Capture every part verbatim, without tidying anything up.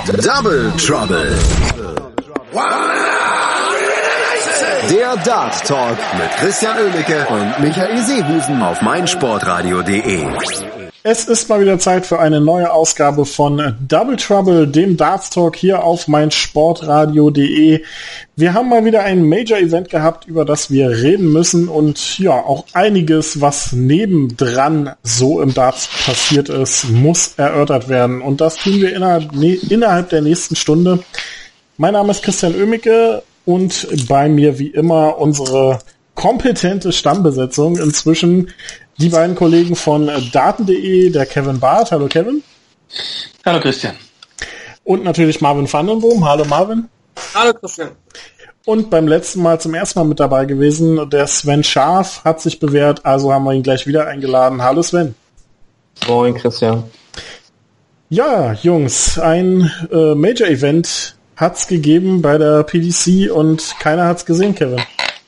Double Trouble. Der Dart Talk mit Christian Oemicke und Michael Seehusen auf meinsportradio punkt de. Es ist mal wieder Zeit für eine neue Ausgabe von Double Trouble, dem Darts Talk hier auf meinsportradio punkt de. Wir haben mal wieder ein Major-Event gehabt, über das wir reden müssen und ja, auch einiges, was nebendran so im Darts passiert ist, muss erörtert werden. Und das tun wir innerhalb, ne, innerhalb der nächsten Stunde. Mein Name ist Christian Oemicke und bei mir wie immer unsere kompetente Stammbesetzung inzwischen. Die beiden Kollegen von daten punkt de, der Kevin Barth. Hallo Kevin. Hallo Christian. Und natürlich Marvin Vandenboom. Hallo Marvin. Hallo Christian. Und beim letzten Mal zum ersten Mal mit dabei gewesen, der Sven Scharf hat sich bewährt, also haben wir ihn gleich wieder eingeladen. Hallo Sven. Moin Christian. Ja, Jungs, ein äh, Major-Event hat's gegeben bei der P D C und keiner hat's gesehen, Kevin.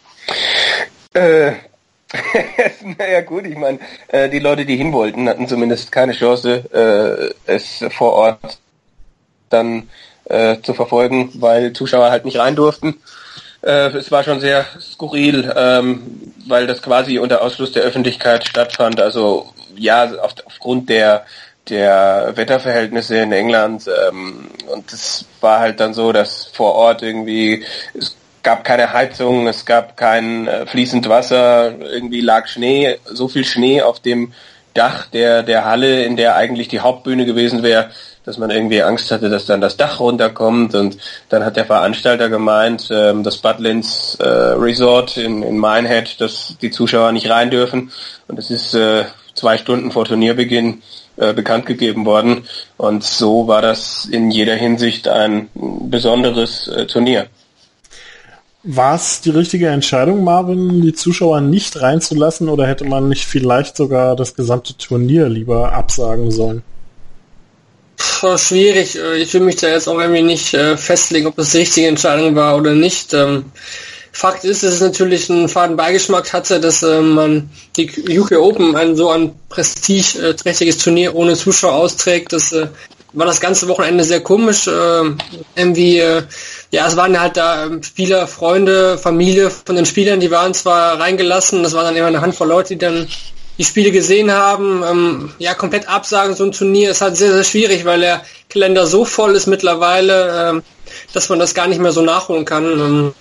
Äh... naja gut, ich meine, äh, die Leute, die hin wollten, hatten zumindest keine Chance, äh, es vor Ort dann äh, zu verfolgen, weil Zuschauer halt nicht rein durften. Äh, es war schon sehr skurril, ähm, weil das quasi unter Ausschluss der Öffentlichkeit stattfand. Also ja, auf, aufgrund der der Wetterverhältnisse in England ähm, und es war halt dann so, dass vor Ort irgendwie es gab keine Heizung, es gab kein äh, fließend Wasser, irgendwie lag Schnee, so viel Schnee auf dem Dach der der Halle, in der eigentlich die Hauptbühne gewesen wäre, dass man irgendwie Angst hatte, dass dann das Dach runterkommt. Und dann hat der Veranstalter gemeint, ähm, das Butlins äh, Resort in, in Minehead, dass die Zuschauer nicht rein dürfen. Und es ist äh, zwei Stunden vor Turnierbeginn äh, bekannt gegeben worden. Und so war das in jeder Hinsicht ein besonderes äh, Turnier. War es die richtige Entscheidung, Marvin, die Zuschauer nicht reinzulassen, oder hätte man nicht vielleicht sogar das gesamte Turnier lieber absagen sollen? Puh, schwierig. Ich will mich da jetzt auch irgendwie nicht äh, festlegen, ob das die richtige Entscheidung war oder nicht. Ähm, Fakt ist, dass es natürlich einen faden Beigeschmack hatte, dass äh, man die U K Open ein so ein prestigeträchtiges Turnier ohne Zuschauer austrägt. Das äh, war das ganze Wochenende sehr komisch. Äh, irgendwie, äh, ja, es waren halt da äh, Spieler, Freunde, Familie von den Spielern, die waren zwar reingelassen, das waren dann immer eine Handvoll Leute, die dann die Spiele gesehen haben. Ähm, ja, komplett absagen, so ein Turnier ist halt sehr, sehr schwierig, weil der Kalender so voll ist mittlerweile, äh, dass man das gar nicht mehr so nachholen kann. Ähm.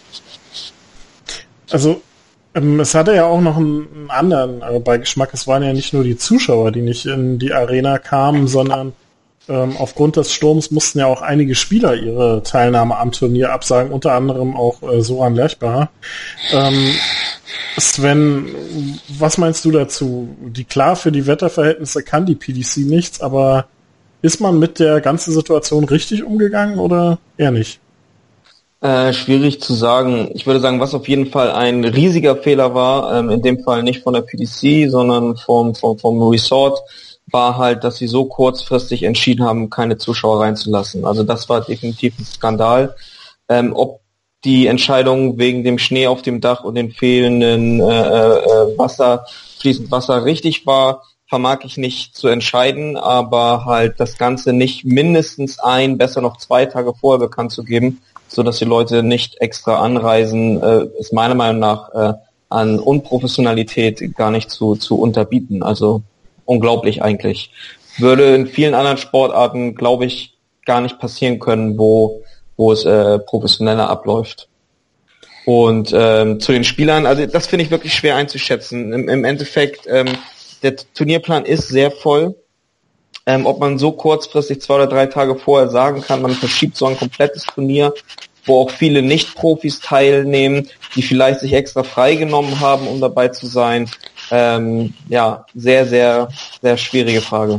Also, ähm, es hatte ja auch noch einen, einen anderen äh, Beigeschmack. Es waren ja nicht nur die Zuschauer, die nicht in die Arena kamen, sondern Ähm, aufgrund des Sturms mussten ja auch einige Spieler ihre Teilnahme am Turnier absagen, unter anderem auch äh, Soran Lerchbacher. Ähm, Sven, was meinst du dazu? Die klar, für die Wetterverhältnisse kann die P D C nichts, aber ist man mit der ganzen Situation richtig umgegangen oder eher nicht? Äh, schwierig zu sagen. Ich würde sagen, was auf jeden Fall ein riesiger Fehler war, ähm, in dem Fall nicht von der P D C, sondern vom, vom, vom Resort, war halt, dass sie so kurzfristig entschieden haben, keine Zuschauer reinzulassen. Also das war definitiv ein Skandal. Ähm, ob die Entscheidung wegen dem Schnee auf dem Dach und den fehlenden äh, äh, Wasser, fließend Wasser richtig war, vermag ich nicht zu entscheiden, aber halt das Ganze nicht mindestens ein, besser noch zwei Tage vorher bekannt zu geben, so dass die Leute nicht extra anreisen, äh, ist meiner Meinung nach äh, an Unprofessionalität gar nicht zu, zu unterbieten. Also unglaublich eigentlich. Würde in vielen anderen Sportarten, glaube ich, gar nicht passieren können, wo wo es äh, professioneller abläuft. Und ähm, zu den Spielern, also das finde ich wirklich schwer einzuschätzen. Im, im Endeffekt, ähm, der Turnierplan ist sehr voll. Ähm, ob man so kurzfristig zwei oder drei Tage vorher sagen kann, man verschiebt so ein komplettes Turnier, wo auch viele Nicht-Profis teilnehmen, die vielleicht sich extra freigenommen haben, um dabei zu sein. Ähm, ja, sehr, sehr, sehr schwierige Frage.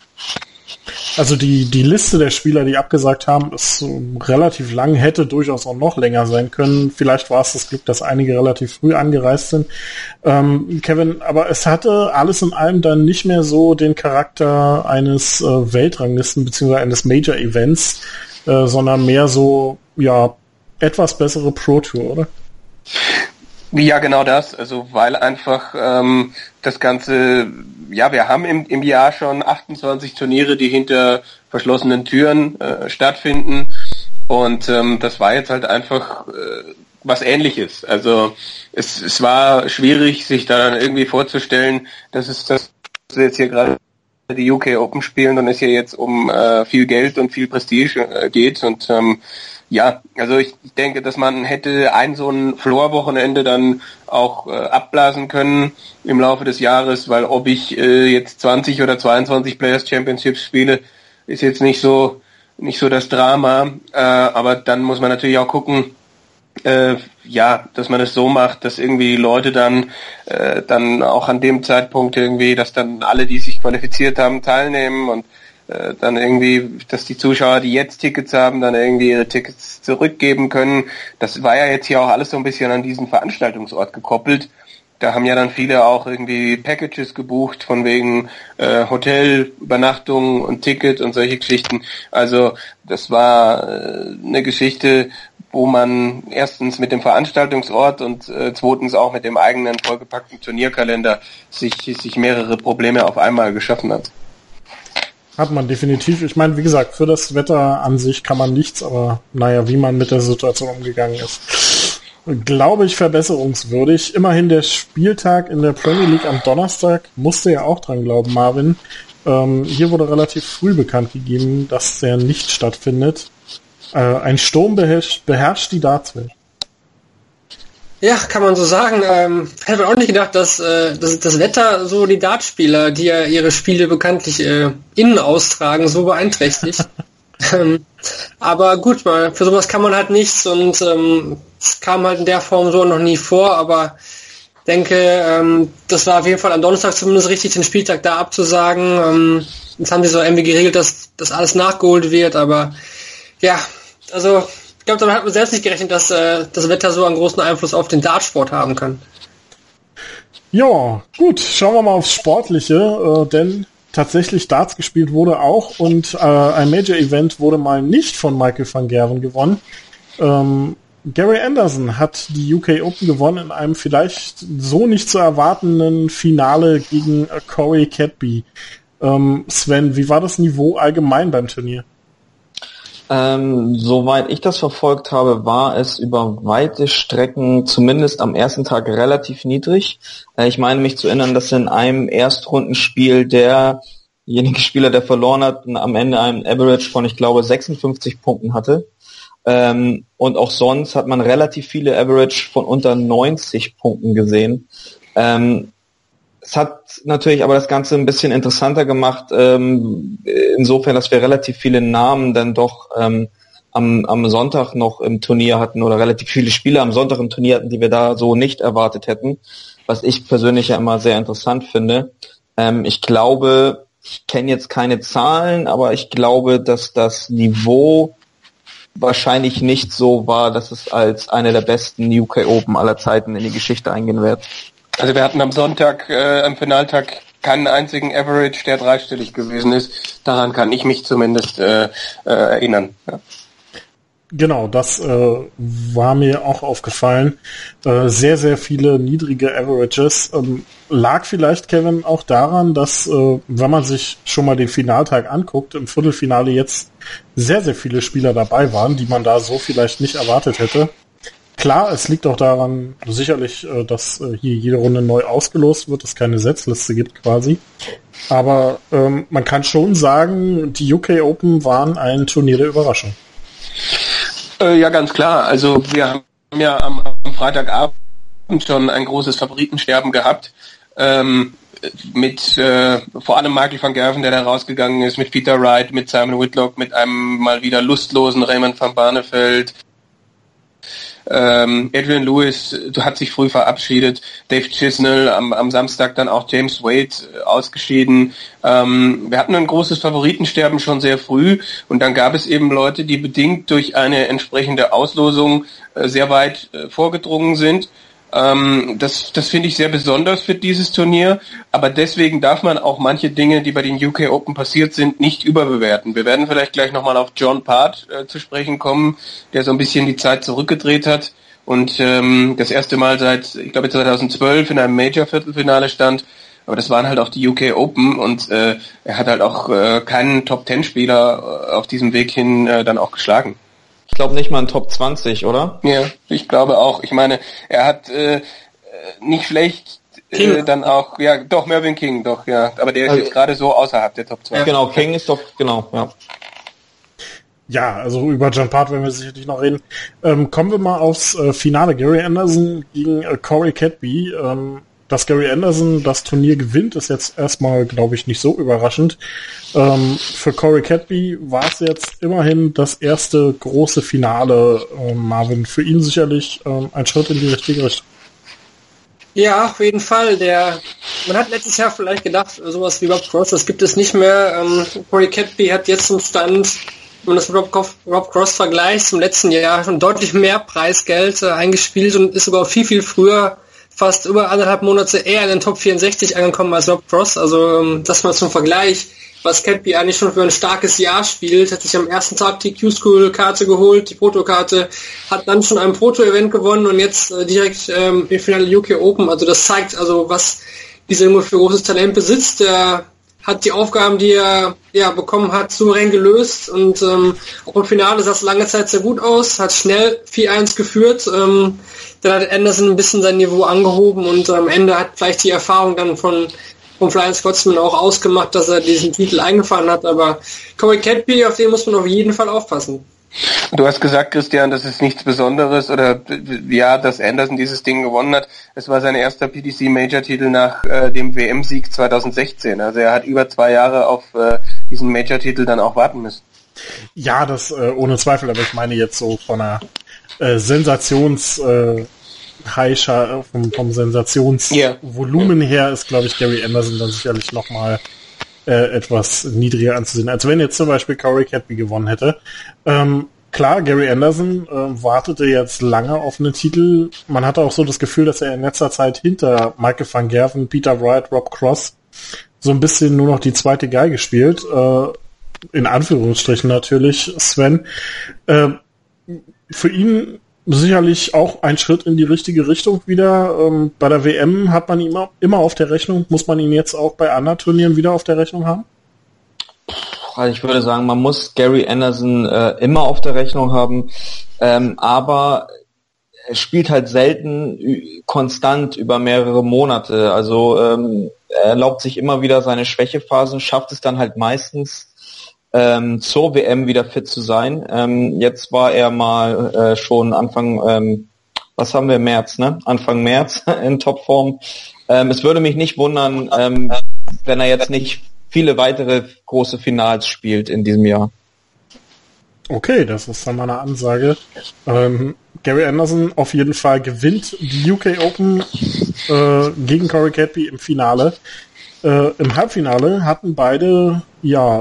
Also die, die Liste der Spieler, die abgesagt haben, ist so relativ lang, hätte durchaus auch noch länger sein können. Vielleicht war es das Glück, dass einige relativ früh angereist sind. Ähm, Kevin, aber es hatte alles in allem dann nicht mehr so den Charakter eines äh, Weltranglisten bzw. eines Major-Events, äh, sondern mehr so, ja, etwas bessere Pro-Tour, oder? Ja, genau das. Also weil einfach ähm, das Ganze ja, wir haben im, im Jahr schon achtundzwanzig Turniere, die hinter verschlossenen Türen äh, stattfinden. Und ähm, das war jetzt halt einfach äh, was Ähnliches. Also es, es war schwierig, sich da dann irgendwie vorzustellen, dass es das jetzt hier gerade die U K Open spielen und es hier jetzt um äh, viel Geld und viel Prestige äh, geht. Und ähm, ja, also ich denke, dass man hätte ein so ein Floor-Wochenende dann auch äh, abblasen können im Laufe des Jahres, weil ob ich äh, jetzt zwanzig oder zweiundzwanzig Players Championships spiele, ist jetzt nicht so nicht so das Drama. Äh, aber dann muss man natürlich auch gucken, Äh, ja, dass man es so macht, dass irgendwie die Leute dann äh, dann auch an dem Zeitpunkt irgendwie, dass dann alle, die sich qualifiziert haben, teilnehmen und äh, dann irgendwie, dass die Zuschauer, die jetzt Tickets haben, dann irgendwie ihre Tickets zurückgeben können. Das war ja jetzt hier auch alles so ein bisschen an diesen Veranstaltungsort gekoppelt. Da haben ja dann viele auch irgendwie Packages gebucht von wegen äh, Hotel, Übernachtung und Ticket und solche Geschichten. Also das war äh, eine Geschichte, wo man erstens mit dem Veranstaltungsort und äh, zweitens auch mit dem eigenen vollgepackten Turnierkalender sich, sich mehrere Probleme auf einmal geschaffen hat. Hat man definitiv. Ich meine, wie gesagt, für das Wetter an sich kann man nichts, aber naja, wie man mit der Situation umgegangen ist, glaube ich, verbesserungswürdig. Immerhin der Spieltag in der Premier League am Donnerstag, musste ja auch dran glauben, Marvin. Ähm, hier wurde relativ früh bekannt gegeben, dass der nicht stattfindet. Äh, ein Sturm beherrscht, beherrscht die Dartswelt. Ja, kann man so sagen. Ähm, hätte man auch nicht gedacht, dass, äh, dass das Wetter so die Dartspieler, die ja ihre Spiele bekanntlich äh, innen austragen, so beeinträchtigt. ähm, aber gut, mal, für sowas kann man halt nichts und ähm, es kam halt in der Form so noch nie vor, aber denke, ähm, das war auf jeden Fall am Donnerstag zumindest richtig, den Spieltag da abzusagen. Ähm, jetzt haben sie so irgendwie geregelt, dass das alles nachgeholt wird, aber ja, also ich glaube, damit hat man selbst nicht gerechnet, dass äh, das Wetter so einen großen Einfluss auf den Dartsport haben kann. Ja, gut, schauen wir mal aufs Sportliche, äh, denn tatsächlich Darts gespielt wurde auch und äh, ein Major-Event wurde mal nicht von Michael van Gerwen gewonnen. Ähm, Gary Anderson hat die U K Open gewonnen in einem vielleicht so nicht zu erwartenden Finale gegen äh, Corey Cadby. Ähm, Sven, wie war das Niveau allgemein beim Turnier? Ähm, soweit ich das verfolgt habe, war es über weite Strecken, zumindest am ersten Tag, relativ niedrig. Äh, ich meine mich zu erinnern, dass in einem Erstrundenspiel derjenige Spieler, der verloren hat, am Ende einen Average von, ich glaube, sechsundfünfzig Punkten hatte. Ähm, und auch sonst hat man relativ viele Average von unter neunzig Punkten gesehen. Ähm, Es hat natürlich aber das Ganze ein bisschen interessanter gemacht, ähm, insofern, dass wir relativ viele Namen dann doch ähm, am, am Sonntag noch im Turnier hatten oder relativ viele Spieler am Sonntag im Turnier hatten, die wir da so nicht erwartet hätten, was ich persönlich ja immer sehr interessant finde. Ähm, ich glaube, ich kenne jetzt keine Zahlen, aber ich glaube, dass das Niveau wahrscheinlich nicht so war, dass es als eine der besten U K Open aller Zeiten in die Geschichte eingehen wird. Also wir hatten am Sonntag, äh, am Finaltag, keinen einzigen Average, der dreistellig gewesen ist. Daran kann ich mich zumindest äh, äh, erinnern. Ja. Genau, das äh, war mir auch aufgefallen. Äh, sehr, sehr viele niedrige Averages. Ähm, lag vielleicht, Kevin, auch daran, dass, äh, wenn man sich schon mal den Finaltag anguckt, im Viertelfinale jetzt sehr, sehr viele Spieler dabei waren, die man da so vielleicht nicht erwartet hätte. Klar, es liegt auch daran, sicherlich, dass hier jede Runde neu ausgelost wird, es keine Setzliste gibt quasi. Aber ähm, man kann schon sagen, die U K Open waren ein Turnier der Überraschung. Äh, ja, ganz klar. Also wir haben ja am, am Freitagabend schon ein großes Favoritensterben gehabt. Ähm, mit äh, vor allem Michael van Gerwen, der da rausgegangen ist, mit Peter Wright, mit Simon Whitlock, mit einem mal wieder lustlosen Raymond van Barneveld. Ähm, Adrian Lewis hat sich früh verabschiedet, Dave Chisnell am, am Samstag dann auch James Wade äh, ausgeschieden. Ähm, wir hatten ein großes Favoritensterben schon sehr früh und dann gab es eben Leute, die bedingt durch eine entsprechende Auslosung äh, sehr weit äh, vorgedrungen sind. Ähm, das das finde ich sehr besonders für dieses Turnier, aber deswegen darf man auch manche Dinge, die bei den U K Open passiert sind, nicht überbewerten. Wir werden vielleicht gleich nochmal auf John Part äh, zu sprechen kommen, der so ein bisschen die Zeit zurückgedreht hat und ähm, das erste Mal seit, ich glaube zweitausendzwölf in einem Major-Viertelfinale stand. aber das waren halt auch die U K Open und äh, er hat halt auch äh, keinen Top-Ten-Spieler auf diesem Weg hin äh, dann auch geschlagen. Ich glaube nicht mal ein Top zwanzig, oder? Ja, ich glaube auch. Ich meine, er hat äh, nicht schlecht äh, dann auch, ja, doch, Mervyn King, doch, ja, aber der ist also, jetzt gerade so außerhalb der Top zwanzig. Ja, genau, King ist doch, genau, ja. Ja, also über John Part werden wir sicherlich noch reden. Ähm, kommen wir mal aufs äh, Finale. Gary Anderson gegen äh, Corey Cadby. Ähm, dass Gary Anderson das Turnier gewinnt, ist jetzt erstmal, glaube ich, nicht so überraschend. Ähm, für Corey Cadby war es jetzt immerhin das erste große Finale, äh, Marvin. Für ihn sicherlich äh, ein Schritt in die richtige Richtung. Ja, auf jeden Fall. Der, man hat letztes Jahr vielleicht gedacht, sowas wie Rob Cross, das gibt es nicht mehr. Ähm, Corey Cadby hat jetzt zum Stand, wenn man das mit Rob, Rob Cross vergleicht, zum letzten Jahr schon deutlich mehr Preisgeld äh, eingespielt und ist sogar viel, viel früher, fast über anderthalb Monate eher in den Top vierundsechzig angekommen als Rob Cross. Also ähm, das mal zum Vergleich, was Cadby eigentlich schon für ein starkes Jahr spielt, hat sich am ersten Tag die Q-School-Karte geholt, die Proto-Karte, hat dann schon ein Proto-Event gewonnen und jetzt äh, direkt ähm, im Finale U K Open. Also das zeigt also, was dieser Junge für großes Talent besitzt. Der hat die Aufgaben, die er ja bekommen hat, souverän gelöst und ähm, auch im Finale sah es lange Zeit sehr gut aus, hat schnell vier eins geführt. Ähm, dann hat Anderson ein bisschen sein Niveau angehoben und am Ende hat vielleicht die Erfahrung dann von vom Flying Scotsman auch ausgemacht, dass er diesen Titel eingefahren hat, aber Corey Cadby, auf den muss man auf jeden Fall aufpassen. Du hast gesagt, Christian, das ist nichts Besonderes oder ja, dass Anderson dieses Ding gewonnen hat. Es war sein erster P D C Major-Titel nach äh, dem W M-Sieg zwanzig sechzehn. Also er hat über zwei Jahre auf äh, diesen Major-Titel dann auch warten müssen. Ja, das äh, ohne Zweifel, aber ich meine jetzt so von einer äh, Sensations... Äh, Heischer, vom, vom Sensationsvolumen yeah. her ist, glaube ich, Gary Anderson dann sicherlich nochmal äh, etwas niedriger anzusehen, als wenn jetzt zum Beispiel Corey Cadby gewonnen hätte. Ähm, klar, Gary Anderson äh, wartete jetzt lange auf einen Titel. Man hatte auch so das Gefühl, dass er in letzter Zeit hinter Michael van Gerven, Peter Wright, Rob Cross so ein bisschen nur noch die zweite Geige spielt. Äh, in Anführungsstrichen natürlich, Sven. Äh, für ihn sicherlich auch ein Schritt in die richtige Richtung wieder. Ähm, bei der W M hat man ihn immer, immer auf der Rechnung. Muss man ihn jetzt auch bei anderen Turnieren wieder auf der Rechnung haben? Also ich würde sagen, man muss Gary Anderson äh, immer auf der Rechnung haben, ähm, aber er spielt halt selten ü- konstant über mehrere Monate. Also ähm, er erlaubt sich immer wieder seine Schwächephasen, schafft es dann halt meistens Ähm, zur W M wieder fit zu sein. Ähm, jetzt war er mal äh, schon Anfang, ähm, was haben wir, März, ne? Anfang März in Topform. Ähm, es würde mich nicht wundern, ähm, wenn er jetzt nicht viele weitere große Finals spielt in diesem Jahr. Okay, das ist dann mal eine Ansage. Ähm, Gary Anderson auf jeden Fall gewinnt die U K Open äh, gegen Corey Cadby im Finale. Äh, im Halbfinale hatten beide, ja,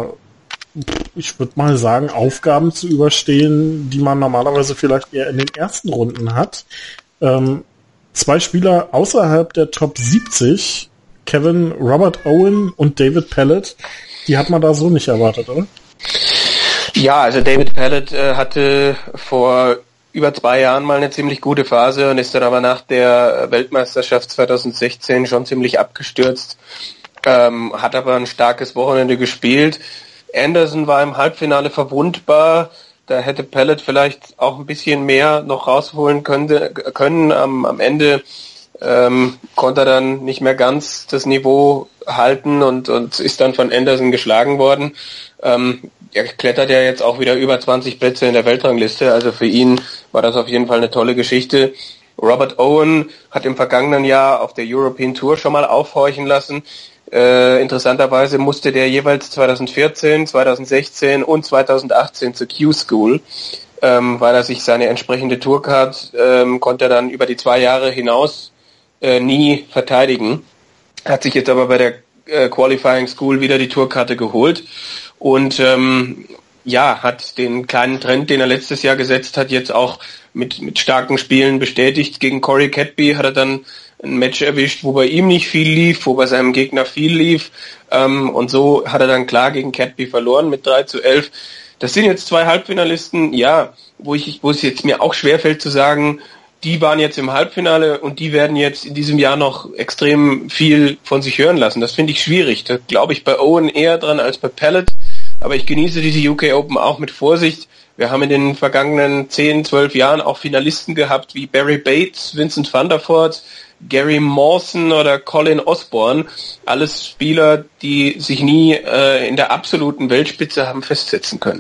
ich würde mal sagen, Aufgaben zu überstehen, die man normalerweise vielleicht eher in den ersten Runden hat. Ähm, zwei Spieler außerhalb der Top siebzig, Kevin Robert Owen und David Pellett, die hat man da so nicht erwartet, oder? Ja, also David Pellett äh, hatte vor über zwei Jahren mal eine ziemlich gute Phase und ist dann aber nach der Weltmeisterschaft zwanzig sechzehn schon ziemlich abgestürzt, ähm, hat aber ein starkes Wochenende gespielt. Anderson war im Halbfinale verwundbar, da hätte Pellett vielleicht auch ein bisschen mehr noch rausholen können. können. Am, am Ende ähm, konnte er dann nicht mehr ganz das Niveau halten und, und ist dann von Anderson geschlagen worden. Ähm, er klettert ja jetzt auch wieder über zwanzig Plätze in der Weltrangliste, also für ihn war das auf jeden Fall eine tolle Geschichte. Robert Owen hat im vergangenen Jahr auf der European Tour schon mal aufhorchen lassen. Äh, interessanterweise musste der jeweils zwanzig vierzehn, zwanzig sechzehn und zwanzig achtzehn zur Q-School, ähm, weil er sich seine entsprechende Tourcard ähm, konnte er dann über die zwei Jahre hinaus äh, nie verteidigen. Hat sich jetzt aber bei der äh, Qualifying School wieder die Tourkarte geholt und ähm, ja, hat den kleinen Trend, den er letztes Jahr gesetzt hat, jetzt auch mit mit starken Spielen bestätigt. Gegen Corey Cadby hat er dann ein Match erwischt, wo bei ihm nicht viel lief, wo bei seinem Gegner viel lief. Ähm, und so hat er dann klar gegen Cadby verloren mit drei zu elf. Das sind jetzt zwei Halbfinalisten, ja, wo ich, wo es jetzt mir auch schwerfällt zu sagen, die waren jetzt im Halbfinale und die werden jetzt in diesem Jahr noch extrem viel von sich hören lassen. Das finde ich schwierig. Da glaube ich bei Owen eher dran als bei Pellet. Aber ich genieße diese U K Open auch mit Vorsicht. Wir haben in den vergangenen zehn, zwölf Jahren auch Finalisten gehabt wie Barry Bates, Vincent van der Voort, Gary Mawson oder Colin Osborne. Alles Spieler, die sich nie äh, in der absoluten Weltspitze haben festsetzen können.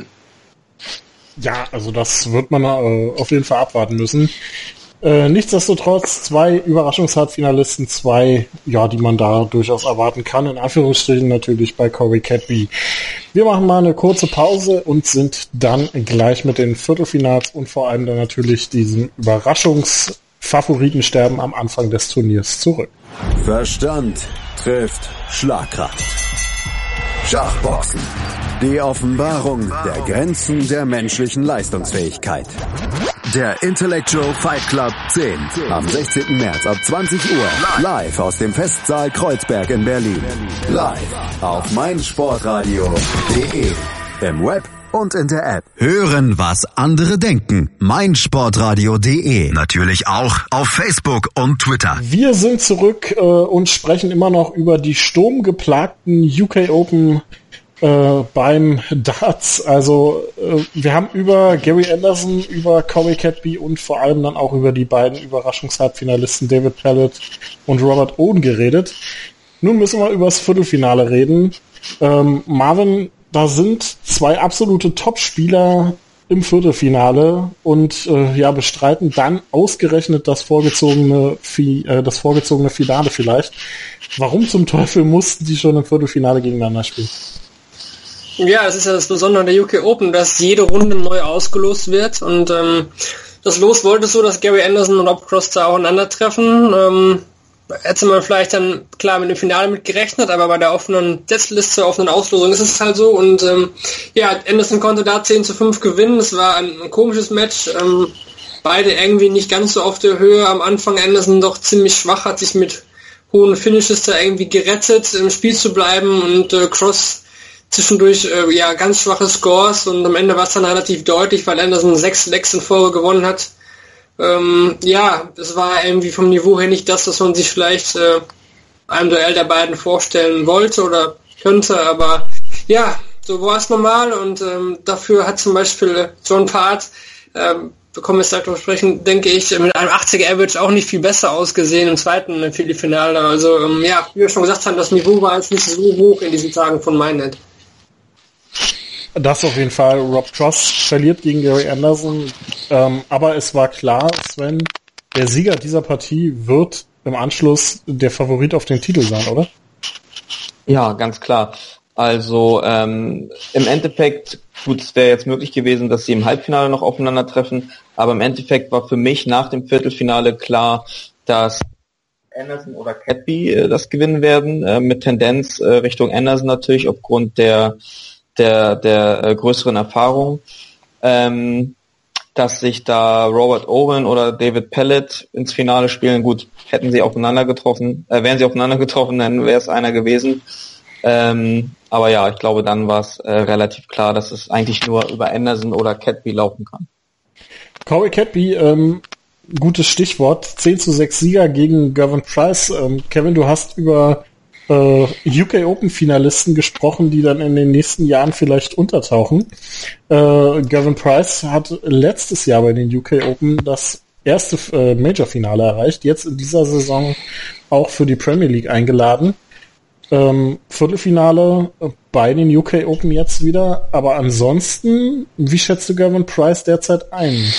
Ja, also das wird man äh, auf jeden Fall abwarten müssen. Äh, nichtsdestotrotz zwei Überraschungshalbfinalisten, zwei, ja, die man da durchaus erwarten kann, in Anführungsstrichen natürlich bei Corey Cadby. Wir machen mal eine kurze Pause und sind dann gleich mit den Viertelfinals und vor allem dann natürlich diesem Überraschungsfavoritensterben am Anfang des Turniers zurück. Verstand trifft Schlagkraft. Schachboxen. Die Offenbarung der Grenzen der menschlichen Leistungsfähigkeit. Der Intellectual Fight Club zehn. Am sechzehnten März ab zwanzig Uhr. Live aus dem Festsaal Kreuzberg in Berlin. Live auf meinsportradio punkt de. Im Web und in der App. Hören, was andere denken. meinsportradio punkt de. Natürlich auch auf Facebook und Twitter. Wir sind zurück äh, und sprechen immer noch über die sturmgeplagten U K Open Äh, beim Darts. Also äh, wir haben über Gary Anderson, über Corey Cadby und vor allem dann auch über die beiden Überraschungshalbfinalisten David Pellet und Robert Owen geredet. Nun müssen wir über das Viertelfinale reden. Ähm, Marvin, da sind zwei absolute Top-Spieler im Viertelfinale und äh, ja bestreiten dann ausgerechnet das vorgezogene Fi- äh, das vorgezogene Finale vielleicht. Warum zum Teufel mussten die schon im Viertelfinale gegeneinander spielen? Ja, das ist ja das Besondere der U K Open, dass jede Runde neu ausgelost wird und ähm, das Los wollte so, dass Gary Anderson und Rob Cross da aufeinandertreffen. Ähm, hätte man vielleicht dann klar mit dem Finale mit gerechnet, aber bei der offenen Setzliste, offenen Auslosung ist es halt so und ähm, ja, Anderson konnte da zehn zu fünf gewinnen. Es war ein, ein komisches Match. Ähm, beide irgendwie nicht ganz so auf der Höhe. Am Anfang Anderson doch ziemlich schwach, hat sich mit hohen Finishes da irgendwie gerettet, im Spiel zu bleiben und äh, Cross zwischendurch äh, ja ganz schwache Scores und am Ende war es dann relativ deutlich, weil Anderson sechs Lecks in Folge gewonnen hat. Ähm, ja, es war irgendwie vom Niveau her nicht das, was man sich vielleicht äh, einem Duell der beiden vorstellen wollte oder könnte, aber ja, so war es normal und ähm, dafür hat zum Beispiel John Part, ähm, wir kommen jetzt darüber sprechen, denke ich, mit einem achtziger Average auch nicht viel besser ausgesehen im zweiten Viertelfinale. Also ähm, ja, wie wir schon gesagt haben, das Niveau war jetzt nicht so hoch in diesen Tagen von Minehead. Das auf jeden Fall. Rob Cross verliert gegen Gary Anderson. Ähm, aber es war klar, Sven, der Sieger dieser Partie wird im Anschluss der Favorit auf den Titel sein, oder? Ja, ganz klar. Also ähm, im Endeffekt, gut, es wäre jetzt möglich gewesen, dass sie im Halbfinale noch aufeinandertreffen, aber im Endeffekt war für mich nach dem Viertelfinale klar, dass Anderson oder Cadby äh, das gewinnen werden, äh, mit Tendenz äh, Richtung Anderson natürlich aufgrund der der der äh, größeren Erfahrung, ähm, dass sich da Robert Owen oder David Pellet ins Finale spielen. Gut, hätten sie aufeinander getroffen, äh, wären sie aufeinander getroffen, dann wäre es einer gewesen. Ähm, aber ja, ich glaube, dann war es äh, relativ klar, dass es eigentlich nur über Anderson oder Cadby laufen kann. Corey Cadby, ähm, gutes Stichwort, zehn zu sechs Sieger gegen Gervin Price. Ähm, Kevin, du hast über äh, U K Open Finalisten gesprochen, die dann in den nächsten Jahren vielleicht untertauchen. Äh, Gervin Price hat letztes Jahr bei den U K Open das erste äh, Major-Finale erreicht, jetzt in dieser Saison auch für die Premier League eingeladen. Ähm, Viertelfinale bei den U K Open jetzt wieder, aber ansonsten, wie schätzt du Gervin Price derzeit ein?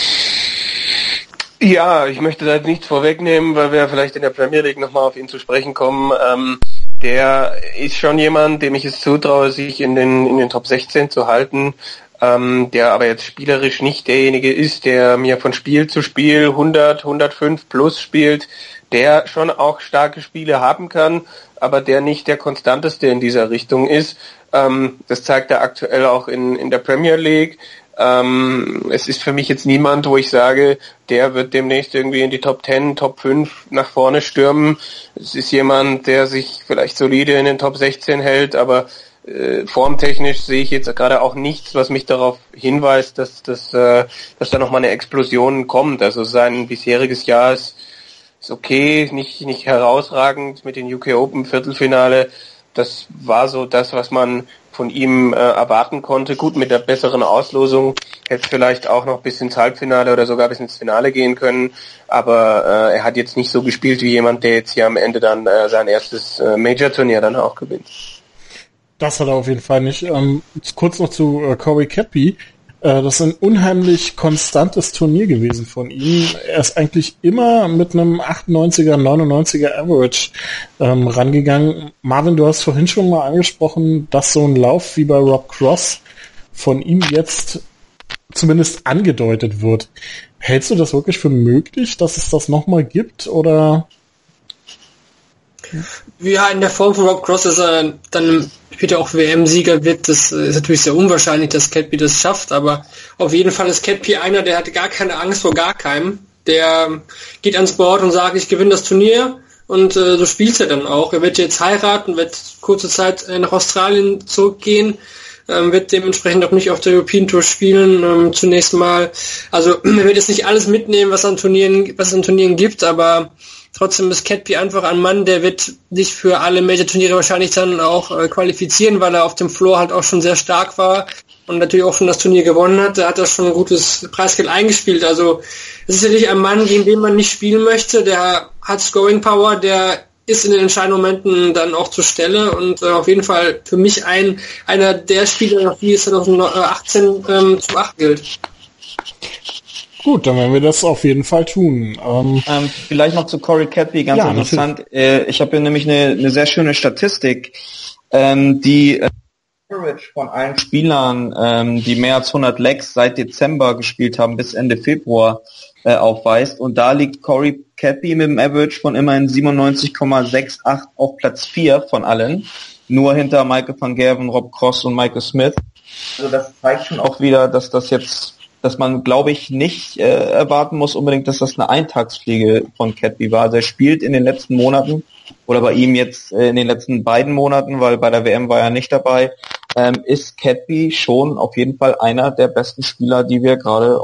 Ja, ich möchte da jetzt nichts vorwegnehmen, weil wir vielleicht in der Premier League nochmal auf ihn zu sprechen kommen. Ähm, der ist schon jemand, dem ich es zutraue, sich in den in den Top sechzehn zu halten, ähm, der aber jetzt spielerisch nicht derjenige ist, der mir von Spiel zu Spiel hundert, hundertfünf plus spielt, der schon auch starke Spiele haben kann, aber der nicht der konstanteste in dieser Richtung ist. Ähm, das zeigt er aktuell auch in in der Premier League. Ähm, es ist für mich jetzt niemand, wo ich sage, der wird demnächst irgendwie in die Top zehn, Top fünf nach vorne stürmen. Es ist jemand, der sich vielleicht solide in den Top sechzehn hält, aber äh, formtechnisch sehe ich jetzt gerade auch nichts, was mich darauf hinweist, dass, dass, äh, dass da nochmal eine Explosion kommt. Also sein bisheriges Jahr ist, ist okay, nicht, nicht herausragend mit den U K Open Viertelfinale. Das war so das, was man von ihm äh, erwarten konnte. Gut, mit der besseren Auslosung hätte es vielleicht auch noch bis ins Halbfinale oder sogar bis ins Finale gehen können. Aber äh, er hat jetzt nicht so gespielt wie jemand, der jetzt hier am Ende dann äh, sein erstes äh, Major-Turnier dann auch gewinnt. Das hat er auf jeden Fall nicht. Ähm, kurz noch zu äh, Corey Cadby. Äh, das ist ein unheimlich konstantes Turnier gewesen von ihm. Er ist eigentlich immer mit einem achtundneunziger, neunundneunziger Average ähm, rangegangen. Marvin, du hast vorhin schon mal angesprochen, dass so ein Lauf wie bei Rob Cross von ihm jetzt zumindest angedeutet wird. Hältst du das wirklich für möglich, dass es das nochmal gibt, oder? Ja, in der Form von Rob Cross, dass er dann später auch W M-Sieger wird, das ist natürlich sehr unwahrscheinlich, dass Cadby das schafft, aber auf jeden Fall ist Cadby einer, der hat gar keine Angst vor gar keinem. Der geht ans Board und sagt, ich gewinne das Turnier, und äh, so spielt er dann auch. Er wird jetzt heiraten, wird kurze Zeit äh, nach Australien zurückgehen, ähm, wird dementsprechend auch nicht auf der European Tour spielen, ähm, zunächst mal. Also er wird jetzt nicht alles mitnehmen, was an Turnieren, was es an Turnieren gibt, aber trotzdem ist Cadby einfach ein Mann, der wird sich für alle Major-Turniere wahrscheinlich dann auch äh, qualifizieren, weil er auf dem Floor halt auch schon sehr stark war und natürlich auch schon das Turnier gewonnen hat. Da hat er schon ein gutes Preisgeld eingespielt. Also es ist natürlich ein Mann, gegen den man nicht spielen möchte. Der hat Scoring Power, der ist in den entscheidenden Momenten dann auch zur Stelle und äh, auf jeden Fall für mich ein einer der Spieler, die es zwanzig achtzehn ähm, zum achten gilt. Gut, dann werden wir das auf jeden Fall tun. Ähm, ähm, vielleicht noch zu Corey Cadby, ganz ja, interessant. Äh, ich habe hier nämlich eine, eine sehr schöne Statistik, ähm, die äh, Average von allen Spielern, ähm, die mehr als hundert Legs seit Dezember gespielt haben, bis Ende Februar äh, aufweist. Und da liegt Corey Cadby mit dem Average von immerhin siebenundneunzig Komma achtundsechzig auf Platz vier von allen. Nur hinter Michael van Gerwen, Rob Cross und Michael Smith. Also das zeigt schon auch wieder, dass das jetzt dass man, glaube ich, nicht äh, erwarten muss unbedingt, dass das eine Eintagsfliege von Cadby war. Also er spielt in den letzten Monaten, oder bei ihm jetzt äh, in den letzten beiden Monaten, weil bei der W M war er nicht dabei, ähm, ist Cadby schon auf jeden Fall einer der besten Spieler, die wir gerade...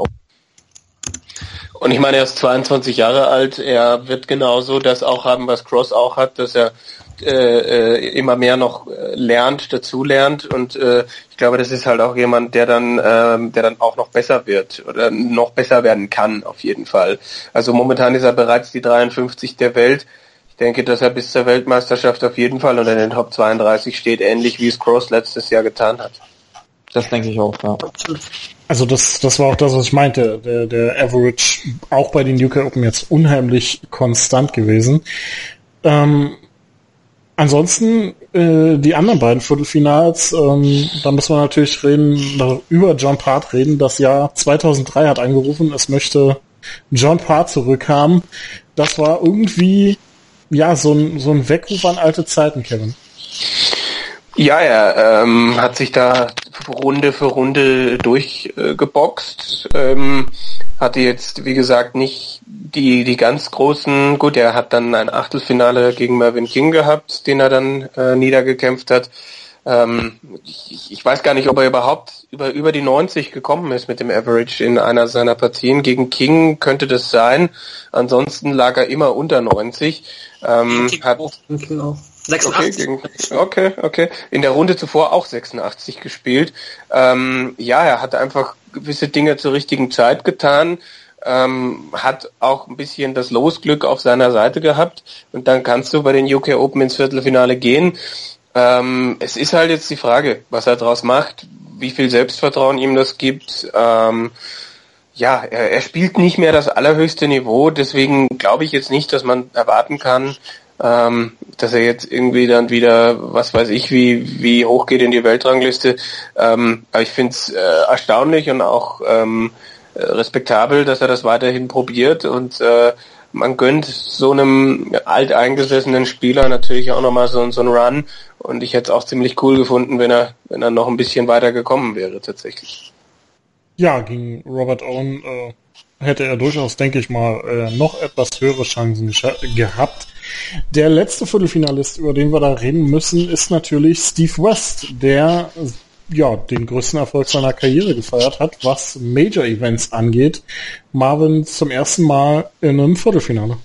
Und ich meine, er ist zweiundzwanzig Jahre alt, er wird genauso das auch haben, was Cross auch hat, dass er äh, immer mehr noch lernt, dazu lernt, und äh, ich glaube, das ist halt auch jemand, der dann ähm, der dann auch noch besser wird oder noch besser werden kann, auf jeden Fall. Also momentan ist er bereits die dreiundfünfzig der Welt. Ich denke, dass er bis zur Weltmeisterschaft auf jeden Fall unter den Top zweiunddreißig steht, ähnlich wie es Cross letztes Jahr getan hat. Das denke ich auch, ja. Also das, das war auch das, was ich meinte. Der, der Average auch bei den U K Open jetzt unheimlich konstant gewesen. Ähm, ansonsten äh, die anderen beiden Viertelfinals, ähm, da müssen wir natürlich reden, über John Part reden. Das Jahr zweitausenddrei hat angerufen, es möchte John Part zurückhaben. Das war irgendwie ja so ein, so ein Weckruf an alte Zeiten, Kevin. Ja, er ähm, hat sich da Runde für Runde durchgeboxt, äh, ähm, hatte jetzt, wie gesagt, nicht die die ganz großen, gut, er hat dann ein Achtelfinale gegen Mervyn King gehabt, den er dann äh, niedergekämpft hat. Ähm, ich, ich weiß gar nicht, ob er überhaupt über über die neunzig gekommen ist mit dem Average in einer seiner Partien. Gegen King könnte das sein, ansonsten lag er immer unter neunzig. Ähm, hat sechsundachtzig. Okay, okay, okay. In der Runde zuvor auch sechsundachtzig gespielt. Ähm, ja, er hat einfach gewisse Dinge zur richtigen Zeit getan, ähm, hat auch ein bisschen das Losglück auf seiner Seite gehabt, und dann kannst du bei den U K Open ins Viertelfinale gehen. Ähm, es ist halt jetzt die Frage, was er draus macht, wie viel Selbstvertrauen ihm das gibt. Ähm, ja, er, er spielt nicht mehr das allerhöchste Niveau, deswegen glaube ich jetzt nicht, dass man erwarten kann, Ähm, dass er jetzt irgendwie dann wieder, was weiß ich, wie wie hoch geht in die Weltrangliste. Ähm, aber ich finde es äh, erstaunlich und auch ähm, respektabel, dass er das weiterhin probiert, und äh, man gönnt so einem alteingesessenen Spieler natürlich auch nochmal so, so einen Run, und ich hätte es auch ziemlich cool gefunden, wenn er wenn er noch ein bisschen weiter gekommen wäre tatsächlich. Ja, gegen Robert Owen äh, hätte er durchaus, denke ich mal, äh, noch etwas höhere Chancen gehabt. Der letzte Viertelfinalist, über den wir da reden müssen, ist natürlich Steve West, der ja den größten Erfolg seiner Karriere gefeiert hat, was Major-Events angeht. Marvin, zum ersten Mal in einem Viertelfinale.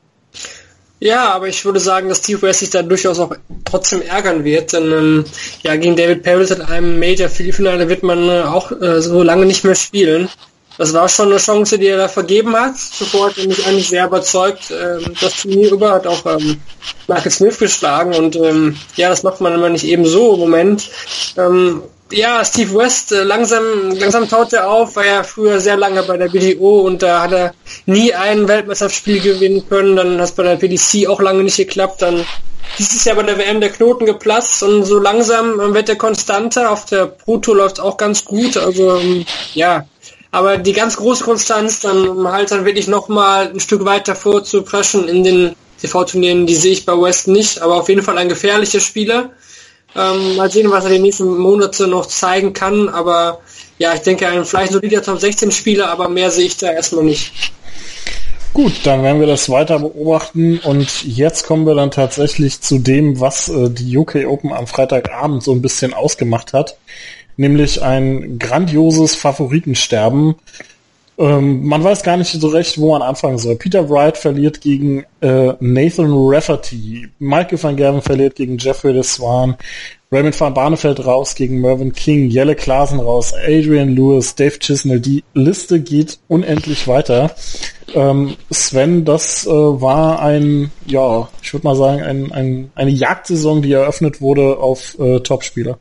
Ja, aber ich würde sagen, dass Steve West sich da durchaus auch trotzdem ärgern wird, denn ähm, ja, gegen David Perry in einem Major-Viertelfinale wird man äh, auch äh, so lange nicht mehr spielen. Das war schon eine Chance, die er da vergeben hat. Zuvor hat er mich eigentlich sehr überzeugt. Ähm, das Turnier über hat auch ähm, Michael Smith geschlagen und ähm, ja, das macht man immer nicht eben so im Moment. Ähm, ja, Steve West, äh, langsam langsam taut er auf, war ja früher sehr lange bei der B D O und da hat er nie ein Weltmeisterschaftsspiel gewinnen können. Dann hat es bei der P D C auch lange nicht geklappt. Dann dieses Jahr bei der W M der Knoten geplatzt und so langsam ähm, wird er konstanter. Auf der Pro Tour läuft auch ganz gut. Also ähm, ja, aber die ganz große Konstanz, dann um halt dann wirklich nochmal ein Stück weiter vorzupreschen in den T V-Turnieren, die sehe ich bei West nicht, aber auf jeden Fall ein gefährlicher Spieler. Ähm, mal sehen, was er die nächsten Monate noch zeigen kann, aber ja, ich denke, ein vielleicht solider Top sechzehn Spieler, aber mehr sehe ich da erstmal nicht. Gut, dann werden wir das weiter beobachten und jetzt kommen wir dann tatsächlich zu dem, was äh, die U K Open am Freitagabend so ein bisschen ausgemacht hat, nämlich ein grandioses Favoritensterben. Ähm, man weiß gar nicht so recht, wo man anfangen soll. Peter Wright verliert gegen äh, Nathan Rafferty, Michael van Gerwen verliert gegen Jeffrey de Swan, Raymond van Barneveld raus gegen Mervyn King, Jelle Klaasen raus, Adrian Lewis, Dave Chisnell. Die Liste geht unendlich weiter. Ähm, Sven, das äh, war ein, ja, ich würde mal sagen, ein, ein, eine Jagdsaison, die eröffnet wurde auf äh, Topspieler.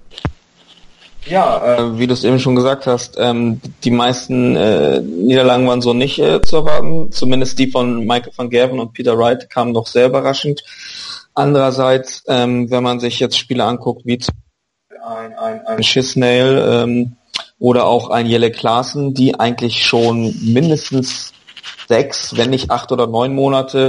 Ja, äh, wie du es eben schon gesagt hast, ähm, die meisten äh, Niederlagen waren so nicht äh, zu erwarten. Zumindest die von Michael van Gerwen und Peter Wright kamen doch sehr überraschend. Andererseits, ähm, wenn man sich jetzt Spiele anguckt, wie zum Beispiel ein, ein, ein Chisnell ähm, oder auch ein Jelle Klaasen, die eigentlich schon mindestens sechs, wenn nicht acht oder neun Monate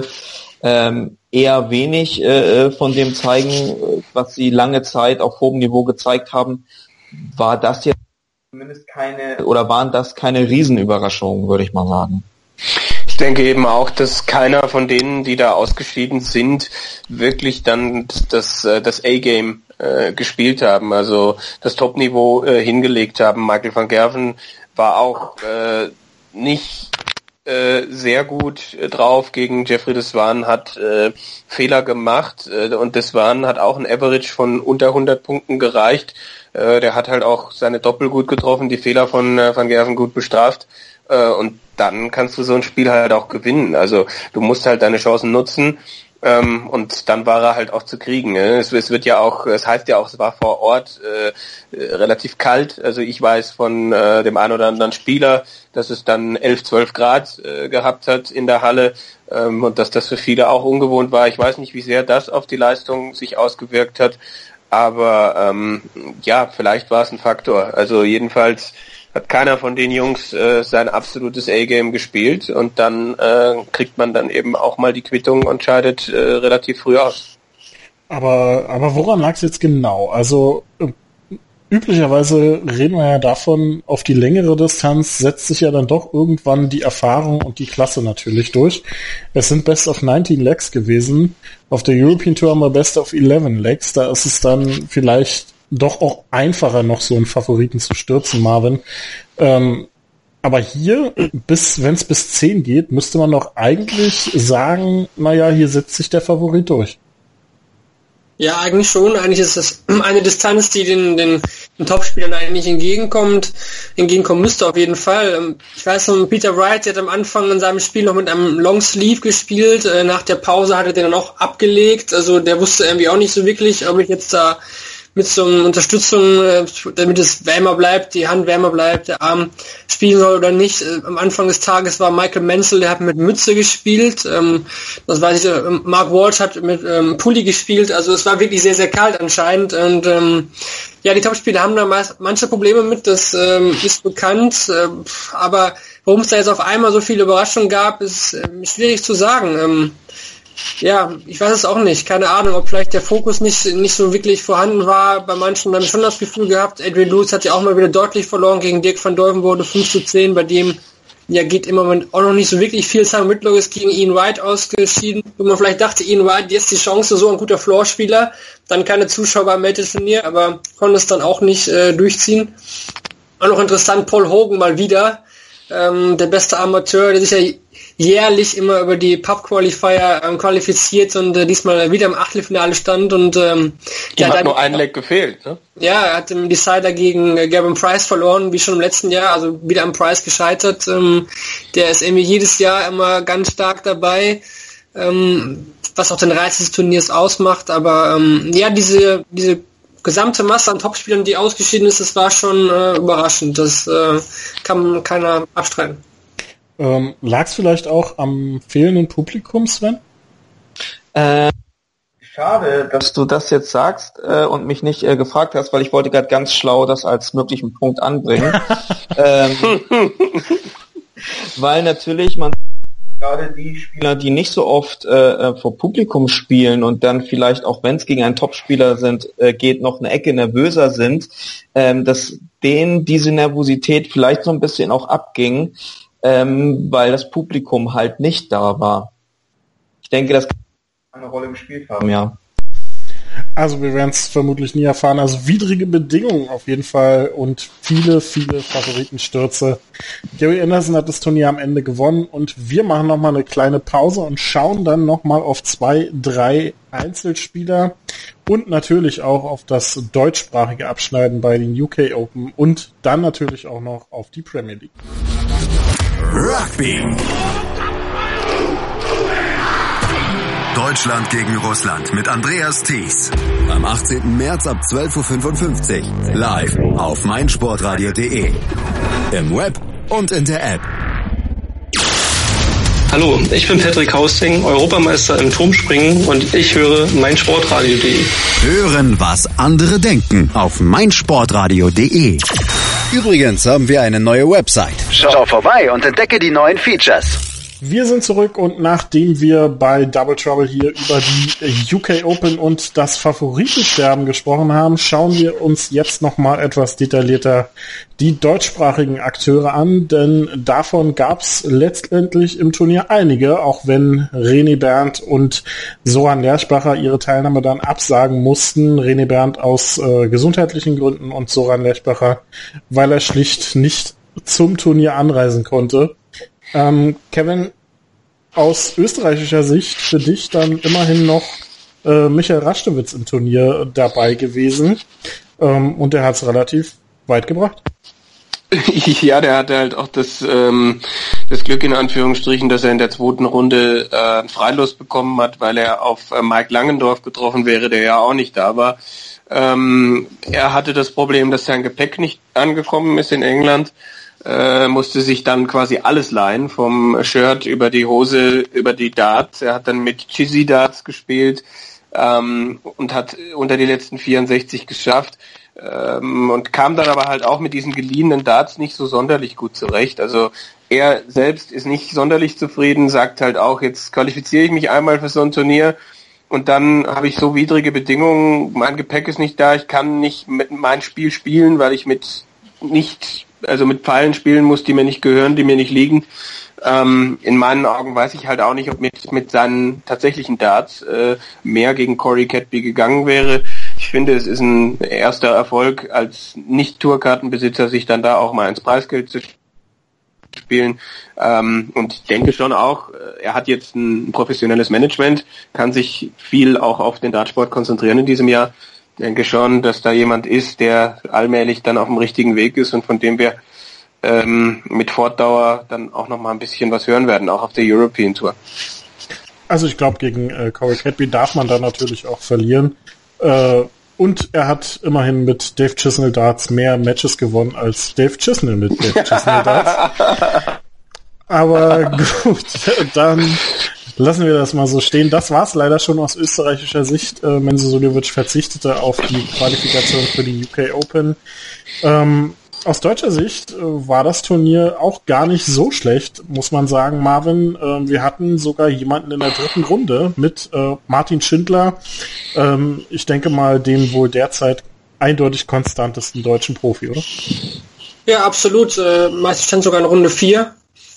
ähm, eher wenig äh, von dem zeigen, was sie lange Zeit auf hohem Niveau gezeigt haben, war das jetzt zumindest keine, oder waren das keine Riesenüberraschungen, würde ich mal sagen. Ich denke eben auch, dass keiner von denen, die da ausgeschieden sind, wirklich dann das, das A-Game äh, gespielt haben, also das Top-Niveau äh, hingelegt haben. Michael van Gerwen war auch äh, nicht äh, sehr gut äh, drauf gegen Jeffrey de Swan, hat äh, Fehler gemacht äh, und de Swan hat auch ein Average von unter hundert Punkten gereicht. Äh, der hat halt auch seine Doppel gut getroffen, die Fehler von äh, Van Gerwen gut bestraft. Äh, und dann kannst du so ein Spiel halt auch gewinnen. Also du musst halt deine Chancen nutzen. Ähm, und dann war er halt auch zu kriegen. Ne? Es, es wird ja auch, es heißt ja auch, es war vor Ort äh, äh, relativ kalt. Also ich weiß von äh, dem einen oder anderen Spieler, dass es dann elf, zwölf Grad äh, gehabt hat in der Halle ähm, und dass das für viele auch ungewohnt war. Ich weiß nicht, wie sehr das auf die Leistung sich ausgewirkt hat. Aber ähm, ja, vielleicht war es ein Faktor. Also jedenfalls hat keiner von den Jungs äh, sein absolutes A-Game gespielt und dann äh, kriegt man dann eben auch mal die Quittung und scheidet äh, relativ früh aus. Aber aber woran lag es jetzt genau? Also äh, üblicherweise reden wir ja davon, auf die längere Distanz setzt sich ja dann doch irgendwann die Erfahrung und die Klasse natürlich durch. Es sind Best of neunzehn Legs gewesen. Auf der European Tour haben wir Best of elf Legs. Da ist es dann vielleicht doch auch einfacher, noch so einen Favoriten zu stürzen, Marvin. Ähm, aber hier, bis wenn es bis zehn geht, müsste man doch eigentlich sagen, naja, hier setzt sich der Favorit durch. Ja, eigentlich schon. Eigentlich ist es eine Distanz, die den, den, den Topspielern eigentlich entgegenkommt, entgegenkommen müsste auf jeden Fall. Ich weiß noch, Peter Wright, der hat am Anfang in seinem Spiel noch mit einem Long Sleeve gespielt. Nach der Pause hat er den dann auch abgelegt. Also der wusste irgendwie auch nicht so wirklich, ob ich jetzt da mit so einer Unterstützung, damit es wärmer bleibt, die Hand wärmer bleibt, der Arm spielen soll oder nicht. Am Anfang des Tages war Michael Menzel, der hat mit Mütze gespielt. Das weiß ich, Mark Walsh hat mit Pulli gespielt. Also es war wirklich sehr, sehr kalt anscheinend. Und ja, die Topspieler haben da meist, manche Probleme mit, das ist bekannt. Aber warum es da jetzt auf einmal so viele Überraschungen gab, ist schwierig zu sagen. Ja, ich weiß es auch nicht. Keine Ahnung, ob vielleicht der Fokus nicht nicht so wirklich vorhanden war. Bei manchen habe ich schon das Gefühl gehabt, Adrian Lewis hat ja auch mal wieder deutlich verloren gegen Dirk van Duijvenbode, fünf zu zehn, bei dem ja, geht im Moment auch noch nicht so wirklich viel. Sam Whitlock ist gegen Ian White ausgeschieden, wo man vielleicht dachte, Ian White, jetzt die Chance, so ein guter Floorspieler, dann keine Zuschauer beim Major-Turnier, aber konnte es dann auch nicht äh, durchziehen. Auch noch interessant, Paul Hogan mal wieder, ähm, der beste Amateur, der sich ja jährlich immer über die Pub-Qualifier ähm, qualifiziert und äh, diesmal wieder im Achtelfinale stand und ähm, ja, hat nur ein Leg gefehlt, ne? Ja, er hat im Decider gegen äh, Gavin Price verloren, wie schon im letzten Jahr, also wieder am Price gescheitert. Ähm, der ist irgendwie jedes Jahr immer ganz stark dabei, ähm, was auch den Reiz des Turniers ausmacht, aber ähm, ja, diese diese gesamte Masse an Topspielern, die ausgeschieden ist, das war schon äh, überraschend, das äh, kann keiner abstreiten. Ähm, lag es vielleicht auch am fehlenden Publikum, Sven? Äh, schade, dass du das jetzt sagst äh, und mich nicht äh, gefragt hast, weil ich wollte gerade ganz schlau das als möglichen Punkt anbringen. ähm, weil natürlich man gerade die Spieler, die nicht so oft äh, vor Publikum spielen und dann vielleicht auch, wenn es gegen einen Topspieler sind, äh, geht, noch eine Ecke nervöser sind, ähm, dass denen diese Nervosität vielleicht so ein bisschen auch abging, Ähm, weil das Publikum halt nicht da war. Ich denke, das kann eine Rolle gespielt haben, ja. Also wir werden es vermutlich nie erfahren. Also widrige Bedingungen auf jeden Fall und viele, viele Favoritenstürze. Gary Anderson hat das Turnier am Ende gewonnen und wir machen nochmal eine kleine Pause und schauen dann nochmal auf zwei, drei Einzelspieler und natürlich auch auf das deutschsprachige Abschneiden bei den U K Open und dann natürlich auch noch auf die Premier League. Rugby. Deutschland gegen Russland mit Andreas Thies. Am achtzehnten März ab zwölf Uhr fünfundfünfzig. Live auf meinsportradio punkt de. Im Web und in der App. Hallo, ich bin Patrick Hausting, Europameister im Turmspringen und ich höre meinsportradio punkt de. Hören, was andere denken auf meinsportradio punkt de. Übrigens haben wir eine neue Website. Schau vorbei und entdecke die neuen Features. Wir sind zurück und nachdem wir bei Double Trouble hier über die U K Open und das Favoritensterben gesprochen haben, schauen wir uns jetzt nochmal etwas detaillierter die deutschsprachigen Akteure an, denn davon gab es letztendlich im Turnier einige, auch wenn René Berndt und Soran Lerchbacher ihre Teilnahme dann absagen mussten. René Berndt aus äh, gesundheitlichen Gründen und Soran Lerchbacher, weil er schlicht nicht zum Turnier anreisen konnte. Ähm, Kevin, aus österreichischer Sicht für dich dann immerhin noch äh, Michael Raschewitz im Turnier dabei gewesen ähm, und der hat es relativ weit gebracht. Ja, der hatte halt auch das, ähm, das Glück in Anführungsstrichen, dass er in der zweiten Runde äh, Freilos bekommen hat, weil er auf äh, Mike Langendorf getroffen wäre, der ja auch nicht da war. Ähm, er hatte das Problem, dass sein Gepäck nicht angekommen ist in England. Äh, musste sich dann quasi alles leihen, vom Shirt über die Hose, über die Darts. Er hat dann mit Chizzy Darts gespielt ähm, und hat unter die letzten vierundsechzig geschafft ähm, und kam dann aber halt auch mit diesen geliehenen Darts nicht so sonderlich gut zurecht. Also er selbst ist nicht sonderlich zufrieden, sagt halt auch, jetzt qualifiziere ich mich einmal für so ein Turnier und dann habe ich so widrige Bedingungen, mein Gepäck ist nicht da, ich kann nicht mit mein Spiel spielen, weil ich mit nicht also mit Pfeilen spielen muss, die mir nicht gehören, die mir nicht liegen. Ähm, in meinen Augen weiß ich halt auch nicht, ob mit mit seinen tatsächlichen Darts äh, mehr gegen Corey Cadby gegangen wäre. Ich finde, es ist ein erster Erfolg als Nicht-Tourkartenbesitzer, sich dann da auch mal ins Preisgeld zu spielen. Ähm, und ich denke schon auch, er hat jetzt ein professionelles Management, kann sich viel auch auf den Dartsport konzentrieren in diesem Jahr. Ich denke schon, dass da jemand ist, der allmählich dann auf dem richtigen Weg ist und von dem wir ähm, mit Fortdauer dann auch noch mal ein bisschen was hören werden, auch auf der European Tour. Also ich glaube, gegen äh, Corey Cadby darf man da natürlich auch verlieren. Äh, und er hat immerhin mit Dave Chisnell Darts mehr Matches gewonnen als Dave Chisnell mit Dave Chisnell Darts. Aber gut, dann lassen wir das mal so stehen. Das war's leider schon aus österreichischer Sicht. Äh, Menzo Suljovic verzichtete auf die Qualifikation für die U K Open. Ähm, aus deutscher Sicht äh, war das Turnier auch gar nicht so schlecht, muss man sagen, Marvin. Äh, wir hatten sogar jemanden in der dritten Runde mit äh, Martin Schindler. Ähm, ich denke mal, dem wohl derzeit eindeutig konstantesten deutschen Profi, oder? Ja, absolut. Äh, meistens stand sogar in Runde vier.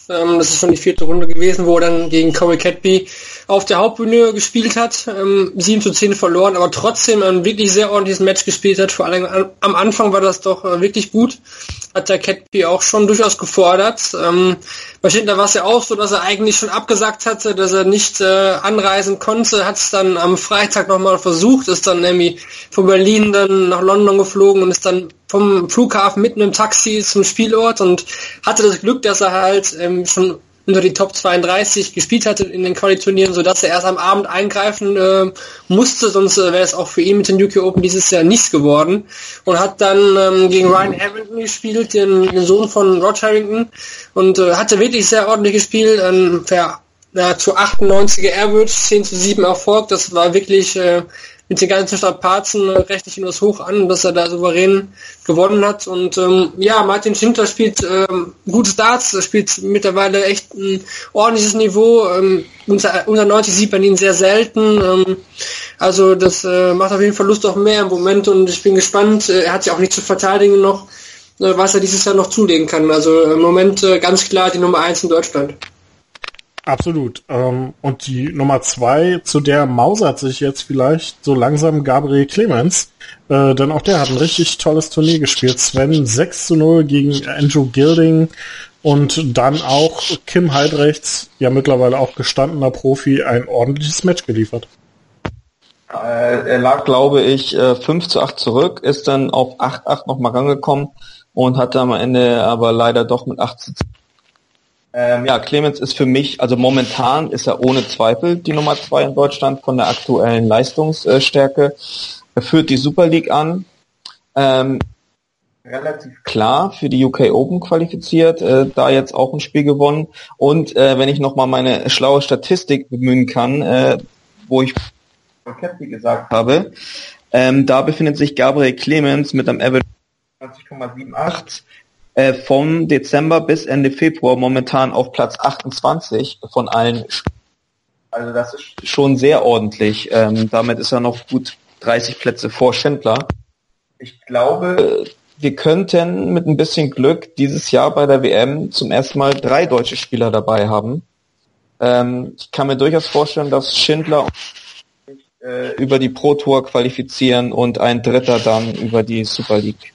Ähm, das ist schon die vierte Runde gewesen, wo er dann gegen Corey Cadby auf der Hauptbühne gespielt hat. Ähm, sieben zu zehn verloren, aber trotzdem ein wirklich sehr ordentliches Match gespielt hat. Vor allem an, am Anfang war das doch äh, wirklich gut. Hat der Cadby auch schon durchaus gefordert. Ähm, bei Schindler war es ja auch so, dass er eigentlich schon abgesagt hatte, dass er nicht äh, anreisen konnte. Hat es dann am Freitag nochmal versucht, ist dann nämlich von Berlin dann nach London geflogen und ist dann vom Flughafen mitten im Taxi zum Spielort und hatte das Glück, dass er halt ähm, schon unter die Top zweiunddreißig gespielt hatte in den Quali-Turnieren, sodass er erst am Abend eingreifen äh, musste, sonst äh, wäre es auch für ihn mit den U K Open dieses Jahr nichts geworden. Und hat dann ähm, gegen Ryan Harrington gespielt, den, den Sohn von Roger Harrington, und äh, hatte wirklich sehr ordentlich gespielt, ähm, per, ja, zu achtundneunziger Average, zehn zu sieben Erfolg. Das war wirklich äh, mit den ganzen Strapazen äh, rechne ich ihm das hoch an, dass er da souverän gewonnen hat. Und ähm, ja, Martin Schindler spielt ähm, gutes Darts, er spielt mittlerweile echt ein ordentliches Niveau. Ähm, unter, unter neunzig sieht man ihn sehr selten. Ähm, also das äh, macht auf jeden Fall Lust auf mehr im Moment und ich bin gespannt. Äh, er hat sich auch nicht zu verteidigen noch, äh, was er dieses Jahr noch zulegen kann. Also im Moment äh, ganz klar die Nummer eins in Deutschland. Absolut. Ähm, und die Nummer zwei, zu der mausert sich jetzt vielleicht so langsam Gabriel Clemens, äh, denn auch der hat ein richtig tolles Turnier gespielt. Sven sechs zu null gegen Andrew Gilding und dann auch Kim Heidrechts, ja mittlerweile auch gestandener Profi, ein ordentliches Match geliefert. Äh, er lag, glaube ich, äh, fünf zu acht zurück, ist dann auf acht acht nochmal rangekommen und hatte am Ende aber leider doch mit acht zu zehn. Ähm, ja, Clemens ist für mich, also momentan ist er ohne Zweifel die Nummer zwei in Deutschland von der aktuellen Leistungsstärke. Er führt die Super League an, ähm, relativ klar für die U K Open qualifiziert, äh, da jetzt auch ein Spiel gewonnen. Und äh, wenn ich nochmal meine schlaue Statistik bemühen kann, äh, wo ich Capri gesagt habe, ähm, da befindet sich Gabriel Clemens mit einem Average zwanzig Komma achtundsiebzig vom Dezember bis Ende Februar momentan auf Platz achtundzwanzig von allen Spielen. Also das ist schon sehr ordentlich. Ähm, damit ist er noch gut dreißig Plätze vor Schindler. Ich glaube, wir könnten mit ein bisschen Glück dieses Jahr bei der W M zum ersten Mal drei deutsche Spieler dabei haben. Ähm, ich kann mir durchaus vorstellen, dass Schindler äh, über die Pro Tour qualifizieren und ein Dritter dann über die Super League.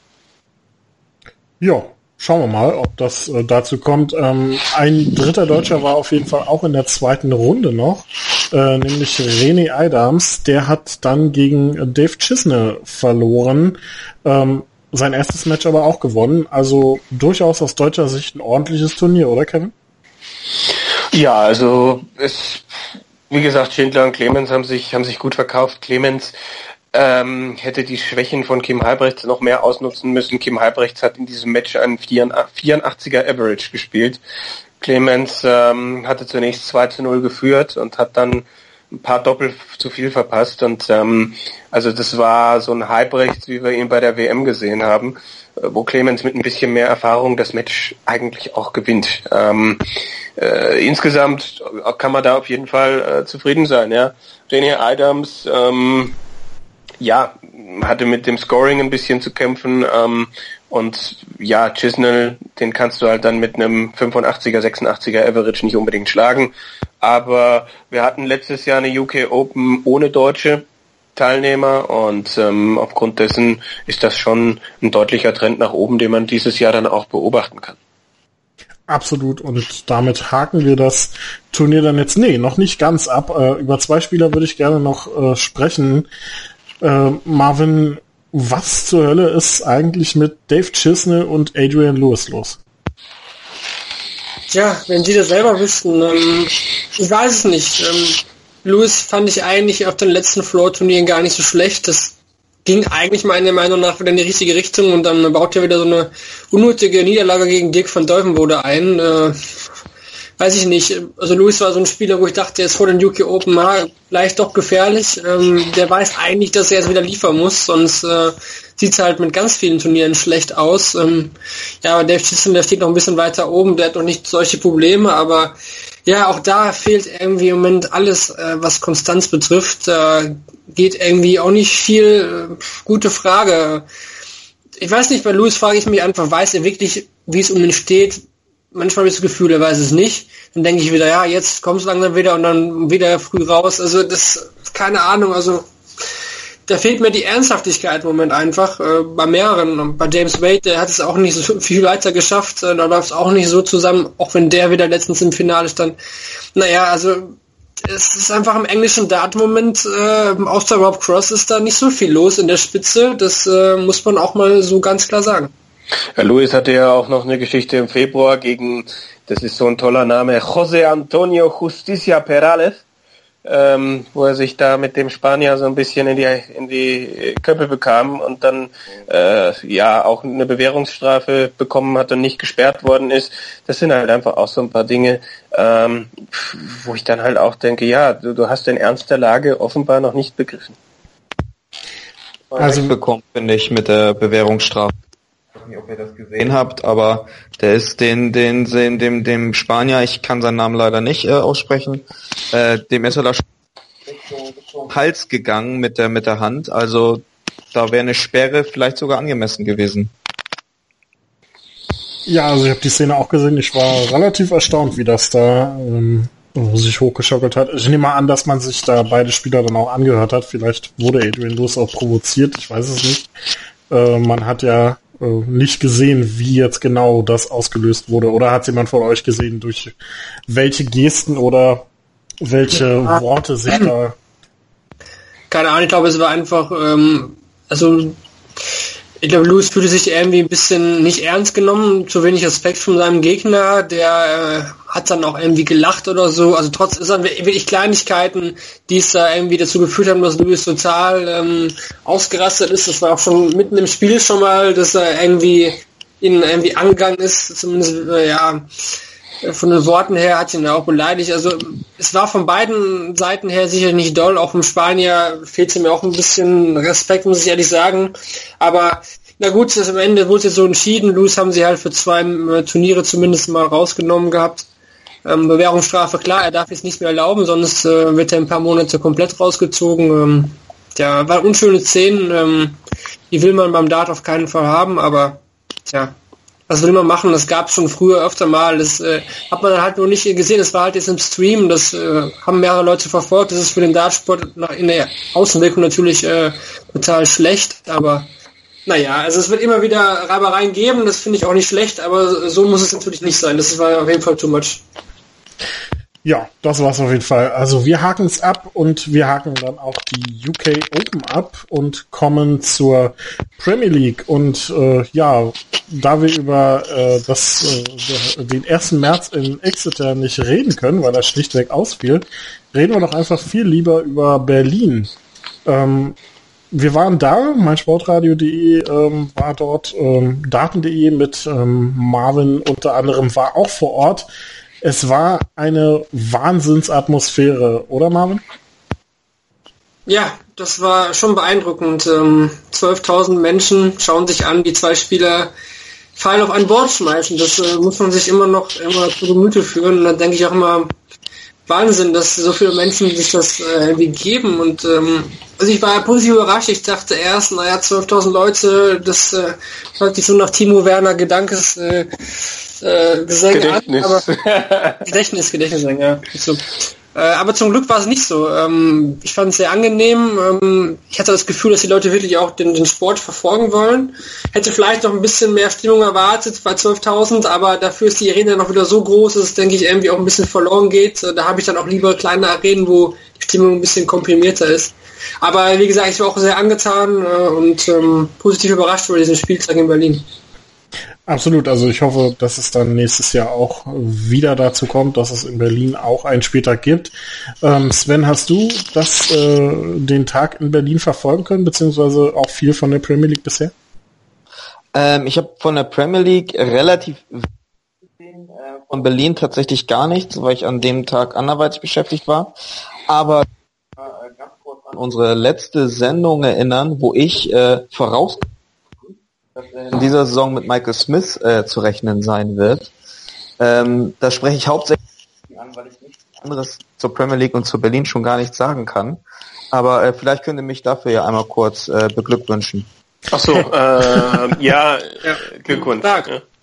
Ja. Schauen wir mal, ob das äh, dazu kommt. Ähm, ein dritter Deutscher war auf jeden Fall auch in der zweiten Runde noch, äh, nämlich René Eidams. Der hat dann gegen Dave Chisnell verloren, ähm, sein erstes Match aber auch gewonnen. Also durchaus aus deutscher Sicht ein ordentliches Turnier, oder Kevin? Ja, also es, wie gesagt, Schindler und Clemens haben sich haben sich gut verkauft. Clemens Ähm, hätte die Schwächen von Kim Halbrechts noch mehr ausnutzen müssen. Kim Halbrechts hat in diesem Match einen vierundachtziger Average gespielt. Clemens ähm, hatte zunächst zwei zu null geführt und hat dann ein paar Doppel zu viel verpasst. Und ähm, also das war so ein Halbrechts, wie wir ihn bei der W M gesehen haben, wo Clemens mit ein bisschen mehr Erfahrung das Match eigentlich auch gewinnt. Ähm, äh, insgesamt kann man da auf jeden Fall äh, zufrieden sein. Ja, René Eidams ähm, ja, hatte mit dem Scoring ein bisschen zu kämpfen ähm, und ja, Chisnell, den kannst du halt dann mit einem fünfundachtziger, sechsundachtziger Average nicht unbedingt schlagen, aber wir hatten letztes Jahr eine U K Open ohne deutsche Teilnehmer und ähm, aufgrund dessen ist das schon ein deutlicher Trend nach oben, den man dieses Jahr dann auch beobachten kann. Absolut, und damit haken wir das Turnier dann jetzt, nee, noch nicht ganz ab. Äh, über zwei Spieler würde ich gerne noch äh, sprechen. Uh, Marvin, was zur Hölle ist eigentlich mit Dave Chisnell und Adrian Lewis los? Ja, wenn Sie das selber wüssten, ähm, ich weiß es nicht. Ähm, Lewis fand ich eigentlich auf den letzten Floor-Turnieren gar nicht so schlecht. Das ging eigentlich meiner Meinung nach wieder in die richtige Richtung und dann baut er wieder so eine unnötige Niederlage gegen Dirk van Duijvenbode ein. Äh, weiß ich nicht, also Lewis war so ein Spieler, wo ich dachte, jetzt vor den U K Open, ah, vielleicht doch gefährlich. Ähm, der weiß eigentlich, dass er jetzt wieder liefern muss, sonst äh, sieht es halt mit ganz vielen Turnieren schlecht aus. Ähm, ja, aber Dave Chisnell, der steht noch ein bisschen weiter oben, der hat noch nicht solche Probleme, aber ja, auch da fehlt irgendwie im Moment alles, äh, was Konstanz betrifft. Da geht irgendwie auch nicht viel. Äh, gute Frage. Ich weiß nicht, bei Lewis frage ich mich einfach, weiß er wirklich, wie es um ihn steht? manchmal habe ich das Gefühl, er weiß es nicht. Dann denke ich wieder, ja, jetzt kommst du langsam wieder und dann wieder früh raus. Also das, keine Ahnung, also da fehlt mir die Ernsthaftigkeit im Moment einfach, äh, bei mehreren. Und bei James Wade, der hat es auch nicht so viel weiter geschafft, äh, da läuft es auch nicht so zusammen, auch wenn der wieder letztens im Finale stand. Naja, also es ist einfach im englischen Dart-Moment, äh, außer Rob Cross ist da nicht so viel los in der Spitze, das äh, muss man auch mal so ganz klar sagen. Herr Lewis hatte ja auch noch eine Geschichte im Februar gegen, das ist so ein toller Name, José Antonio Justicia Perales, ähm, wo er sich da mit dem Spanier so ein bisschen in die in die Köpfe bekam und dann äh, ja auch eine Bewährungsstrafe bekommen hat und nicht gesperrt worden ist. Das sind halt einfach auch so ein paar Dinge, ähm, wo ich dann halt auch denke, ja, du, du hast den Ernst der Lage offenbar noch nicht begriffen. Also bekommen, finde ich, mit der Bewährungsstrafe. Ich weiß nicht, ob ihr das gesehen habt, aber der ist den, den, den, dem, dem Spanier, ich kann seinen Namen leider nicht äh, aussprechen, äh, dem ist er da Richtung Hals gegangen mit der, mit der Hand, also da wäre eine Sperre vielleicht sogar angemessen gewesen. Ja, also ich habe die Szene auch gesehen, ich war relativ erstaunt, wie das da ähm, sich hochgeschockelt hat. Ich nehme mal an, dass man sich da beide Spieler dann auch angehört hat, vielleicht wurde Adrian Lewis auch provoziert, ich weiß es nicht. Äh, man hat ja nicht gesehen, wie jetzt genau das ausgelöst wurde. Oder hat jemand von euch gesehen, durch welche Gesten oder welche ja. Worte sich da... Keine Ahnung, ich glaube, es war einfach, ähm, also ich glaube, Lewis fühlte sich irgendwie ein bisschen nicht ernst genommen, zu wenig Respekt von seinem Gegner, der äh, hat dann auch irgendwie gelacht oder so, also trotz ist dann wirklich Kleinigkeiten, die es da irgendwie dazu geführt haben, dass Lewis total ähm, ausgerastet ist. Das war auch schon mitten im Spiel schon mal, dass er irgendwie ihn irgendwie angegangen ist, zumindest äh, ja von den Worten her hat ihn ja auch beleidigt. Also es war von beiden Seiten her sicher nicht doll. Auch im Spanier fehlte mir auch ein bisschen Respekt, muss ich ehrlich sagen. Aber na gut, das am Ende wurde jetzt so entschieden. Lewis haben sie halt für zwei äh, Turniere zumindest mal rausgenommen gehabt. Ähm, Bewährungsstrafe, klar, er darf jetzt nicht mehr erlauben, sonst äh, wird er ein paar Monate komplett rausgezogen. Ähm, ja, war unschöne Szenen. Ähm, die will man beim Dart auf keinen Fall haben, aber tja. Was will man machen? Das gab es schon früher öfter mal. Das äh, hat man halt nur nicht gesehen. Das war halt jetzt im Stream. Das äh, haben mehrere Leute verfolgt. Das ist für den Dartsport in der Außenwirkung natürlich äh, total schlecht. Aber naja, also es wird immer wieder Reibereien geben. Das finde ich auch nicht schlecht. Aber so muss es natürlich nicht sein. Das war auf jeden Fall too much. Ja, das war's auf jeden Fall. Also wir haken es ab und wir haken dann auch die U K Open ab und kommen zur Premier League. Und äh, ja, da wir über äh, das, äh, den ersten März in Exeter nicht reden können, weil er schlichtweg ausfiel, reden wir doch einfach viel lieber über Berlin. Ähm, wir waren da, meinsportradio punkt de ähm, war dort, ähm, daten punkt de mit ähm, Marvin unter anderem war auch vor Ort. Es war eine Wahnsinnsatmosphäre, oder Marvin? Ja, das war schon beeindruckend. Ähm, zwölftausend Menschen schauen sich an, die zwei Spieler Pfeil auf ein Board schmeißen. Das äh, muss man sich immer noch immer zu Gemüte führen. Und da denke ich auch immer, Wahnsinn, dass so viele Menschen sich das äh, irgendwie geben. Und ähm, also ich war positiv überrascht. Ich dachte erst, naja, zwölftausend Leute, das äh, hört sich so nach Timo Werner Gedankes äh, äh, Gesänge an. Aber Gedächtnis, Gedächtnis, ja. So. Äh, aber zum Glück war es nicht so. Ähm, ich fand es sehr angenehm. Ähm, ich hatte das Gefühl, dass die Leute wirklich auch den, den Sport verfolgen wollen. Hätte vielleicht noch ein bisschen mehr Stimmung erwartet bei zwölftausend, aber dafür ist die Arena noch wieder so groß, dass es, denke ich, irgendwie auch ein bisschen verloren geht. Da habe ich dann auch lieber kleine Arenen, wo die Stimmung ein bisschen komprimierter ist. Aber wie gesagt, ich war auch sehr angetan äh, und ähm, positiv überrascht über diesen Spieltag in Berlin. Absolut, also ich hoffe, dass es dann nächstes Jahr auch wieder dazu kommt, dass es in Berlin auch einen Spieltag gibt. Ähm, Sven, hast du das, äh, den Tag in Berlin verfolgen können, beziehungsweise auch viel von der Premier League bisher? Ähm, ich habe von der Premier League relativ gesehen, äh, von Berlin tatsächlich gar nichts, weil ich an dem Tag anderweitig beschäftigt war. Aber äh, ganz kurz an unsere letzte Sendung erinnern, wo ich äh, voraus dass in dieser Saison mit Michael Smith äh, zu rechnen sein wird. Ähm, da spreche ich hauptsächlich an, weil ich nichts anderes zur Premier League und zu Berlin schon gar nichts sagen kann. Aber äh, vielleicht könnt ihr mich dafür ja einmal kurz äh, beglückwünschen. Ach so, äh, ja, Glückwunsch. Ja.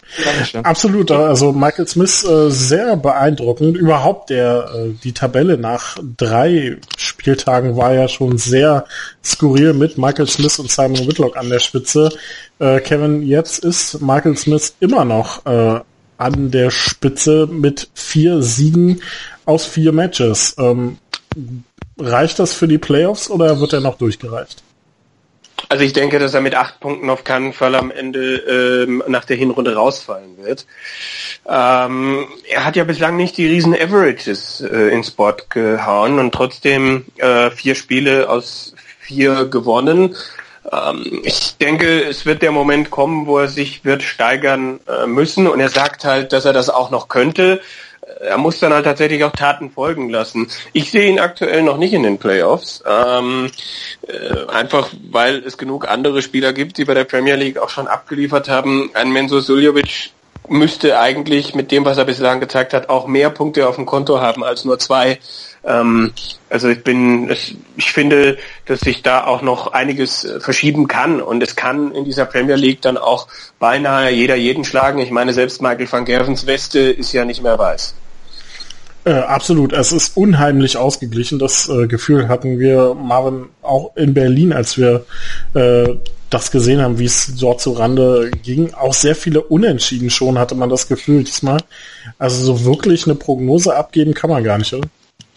Dankeschön. Absolut, also Michael Smith äh, sehr beeindruckend. Überhaupt der äh, die Tabelle nach drei Spieltagen war ja schon sehr skurril mit Michael Smith und Simon Whitlock an der Spitze. Äh, Kevin, jetzt ist Michael Smith immer noch äh, an der Spitze mit vier Siegen aus vier Matches. Ähm, reicht das für die Playoffs oder wird er noch durchgereicht? Also ich denke, dass er mit acht Punkten auf keinen Fall am Ende ähm, nach der Hinrunde rausfallen wird. Ähm, er hat ja bislang nicht die riesen Averages äh, ins Board gehauen und trotzdem äh, vier Spiele aus vier gewonnen. Ähm, ich denke, es wird der Moment kommen, wo er sich wird steigern äh, müssen und er sagt halt, dass er das auch noch könnte. Er muss dann halt tatsächlich auch Taten folgen lassen. Ich sehe ihn aktuell noch nicht in den Playoffs, ähm, äh, einfach weil es genug andere Spieler gibt, die bei der Premier League auch schon abgeliefert haben. Ein Menzo Suljovic müsste eigentlich mit dem, was er bislang gezeigt hat, auch mehr Punkte auf dem Konto haben als nur zwei. Ähm, also ich bin, ich finde, dass sich da auch noch einiges verschieben kann und es kann in dieser Premier League dann auch beinahe jeder jeden schlagen. Ich meine, selbst Michael van Gervens Weste ist ja nicht mehr weiß. Äh, absolut, es ist unheimlich ausgeglichen. Das äh, Gefühl hatten wir, Marvin, auch in Berlin, als wir äh, das gesehen haben, wie es dort zu Rande ging. Auch sehr viele Unentschieden schon, hatte man das Gefühl diesmal. Also so wirklich eine Prognose abgeben kann man gar nicht, oder?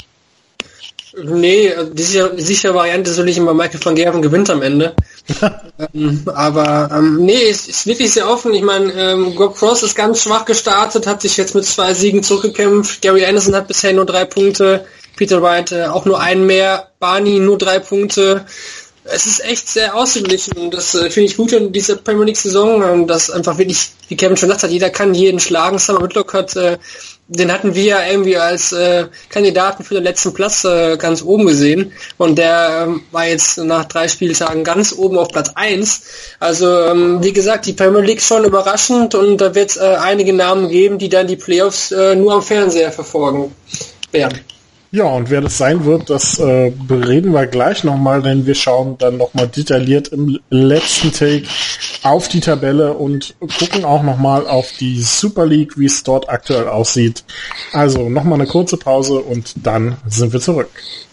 Nee, die sichere, die sichere Variante ist natürlich immer Michael van Gerven gewinnt am Ende. ähm, aber ähm, nee, es ist wirklich sehr offen. Ich meine, ähm, Rob Cross ist ganz schwach gestartet, hat sich jetzt mit zwei Siegen zurückgekämpft. Gary Anderson hat bisher nur drei Punkte. Peter Wright äh, auch nur einen mehr. Barney nur drei Punkte. Es ist echt sehr ausgeglichen und das äh, finde ich gut in dieser Premier League Saison, ähm, dass einfach wirklich, wie Kevin schon gesagt hat, jeder kann jeden schlagen. Simon Whitlock hat, äh, den hatten wir ja irgendwie als äh, Kandidaten für den letzten Platz äh, ganz oben gesehen und der ähm, war jetzt nach drei Spieltagen ganz oben auf Platz eins. Also ähm, wie gesagt, die Premier League schon überraschend und da wird es äh, einige Namen geben, die dann die Playoffs äh, nur am Fernseher verfolgen werden. Ja, und wer das sein wird, das äh, bereden wir gleich nochmal, denn wir schauen dann nochmal detailliert im letzten Take auf die Tabelle und gucken auch nochmal auf die Super League, wie es dort aktuell aussieht. Also nochmal eine kurze Pause und dann sind wir zurück.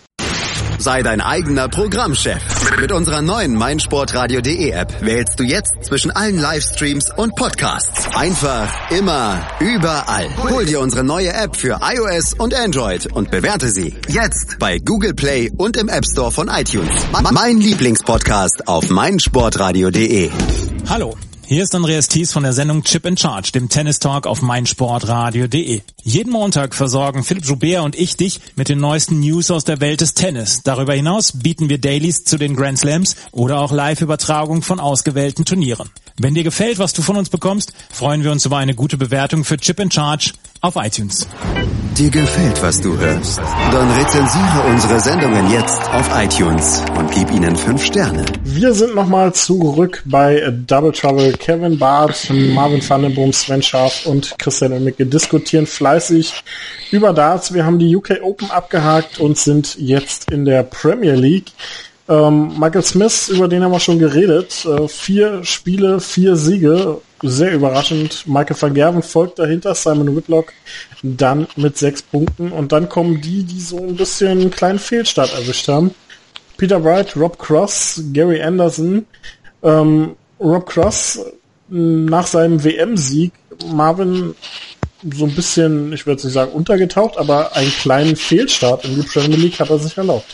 Sei dein eigener Programmchef. Mit unserer neuen meinsportradio punkt de App wählst du jetzt zwischen allen Livestreams und Podcasts. Einfach, immer, überall. Hol dir unsere neue App für iOS und Android und bewerte sie jetzt bei Google Play und im App Store von iTunes. Mein Lieblingspodcast auf meinsportradio punkt de. Hallo. Hier ist Andreas Thies von der Sendung Chip in Charge, dem Tennis-Talk auf meinsportradio punkt de. Jeden Montag versorgen Philipp Joubert und ich dich mit den neuesten News aus der Welt des Tennis. Darüber hinaus bieten wir Dailies zu den Grand Slams oder auch Live-Übertragung von ausgewählten Turnieren. Wenn dir gefällt, was du von uns bekommst, freuen wir uns über eine gute Bewertung für Chip in Charge auf iTunes. Dir gefällt, was du hörst? Dann rezensiere unsere Sendungen jetzt auf iTunes und gib ihnen fünf Sterne. Wir sind nochmal zurück bei Double Trouble. Kevin Barth, Marvin van den Boom, Sven Scharf und Christian Oemicke diskutieren fleißig über Darts. Wir haben die U K Open abgehakt und sind jetzt in der Premier League. Ähm, Michael Smith, über den haben wir schon geredet. Äh, vier Spiele, vier Siege. Sehr überraschend. Michael van Gerven folgt dahinter, Simon Whitlock dann mit sechs Punkten. Und dann kommen die, die so ein bisschen einen kleinen Fehlstart erwischt haben. Peter Wright, Rob Cross, Gary Anderson. Ähm, Rob Cross nach seinem W M-Sieg, Marvin so ein bisschen, ich würde jetzt nicht sagen untergetaucht, aber einen kleinen Fehlstart in die Premier League hat er sich erlaubt.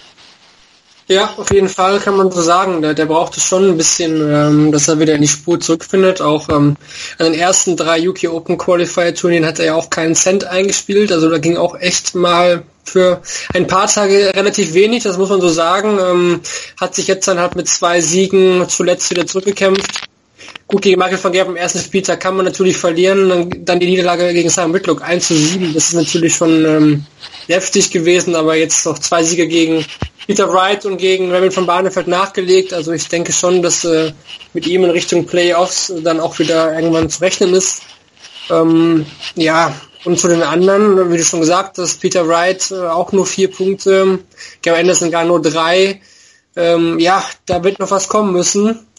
Ja, auf jeden Fall kann man so sagen. Der, der brauchte schon ein bisschen, ähm, dass er wieder in die Spur zurückfindet. Auch ähm, an den ersten drei U K Open Qualifier Turnieren hat er ja auch keinen Cent eingespielt. Also da ging auch echt mal für ein paar Tage relativ wenig, das muss man so sagen. Ähm, hat sich jetzt dann halt mit zwei Siegen zuletzt wieder zurückgekämpft. Gut, gegen Michael van Gerven am ersten Spieltag kann man natürlich verlieren. Dann, dann die Niederlage gegen Simon Whitlock eins zu sieben. Das ist natürlich schon ähm, heftig gewesen, aber jetzt noch zwei Siege gegen Peter Wright und gegen Raymond van Barneveld nachgelegt. Also ich denke schon, dass äh, mit ihm in Richtung Playoffs dann auch wieder irgendwann zu rechnen ist. Ähm, ja, und zu den anderen, wie du schon gesagt hast, Peter Wright äh, auch nur vier Punkte, Gary Anderson gar nur drei. Ähm, ja, da wird noch was kommen müssen.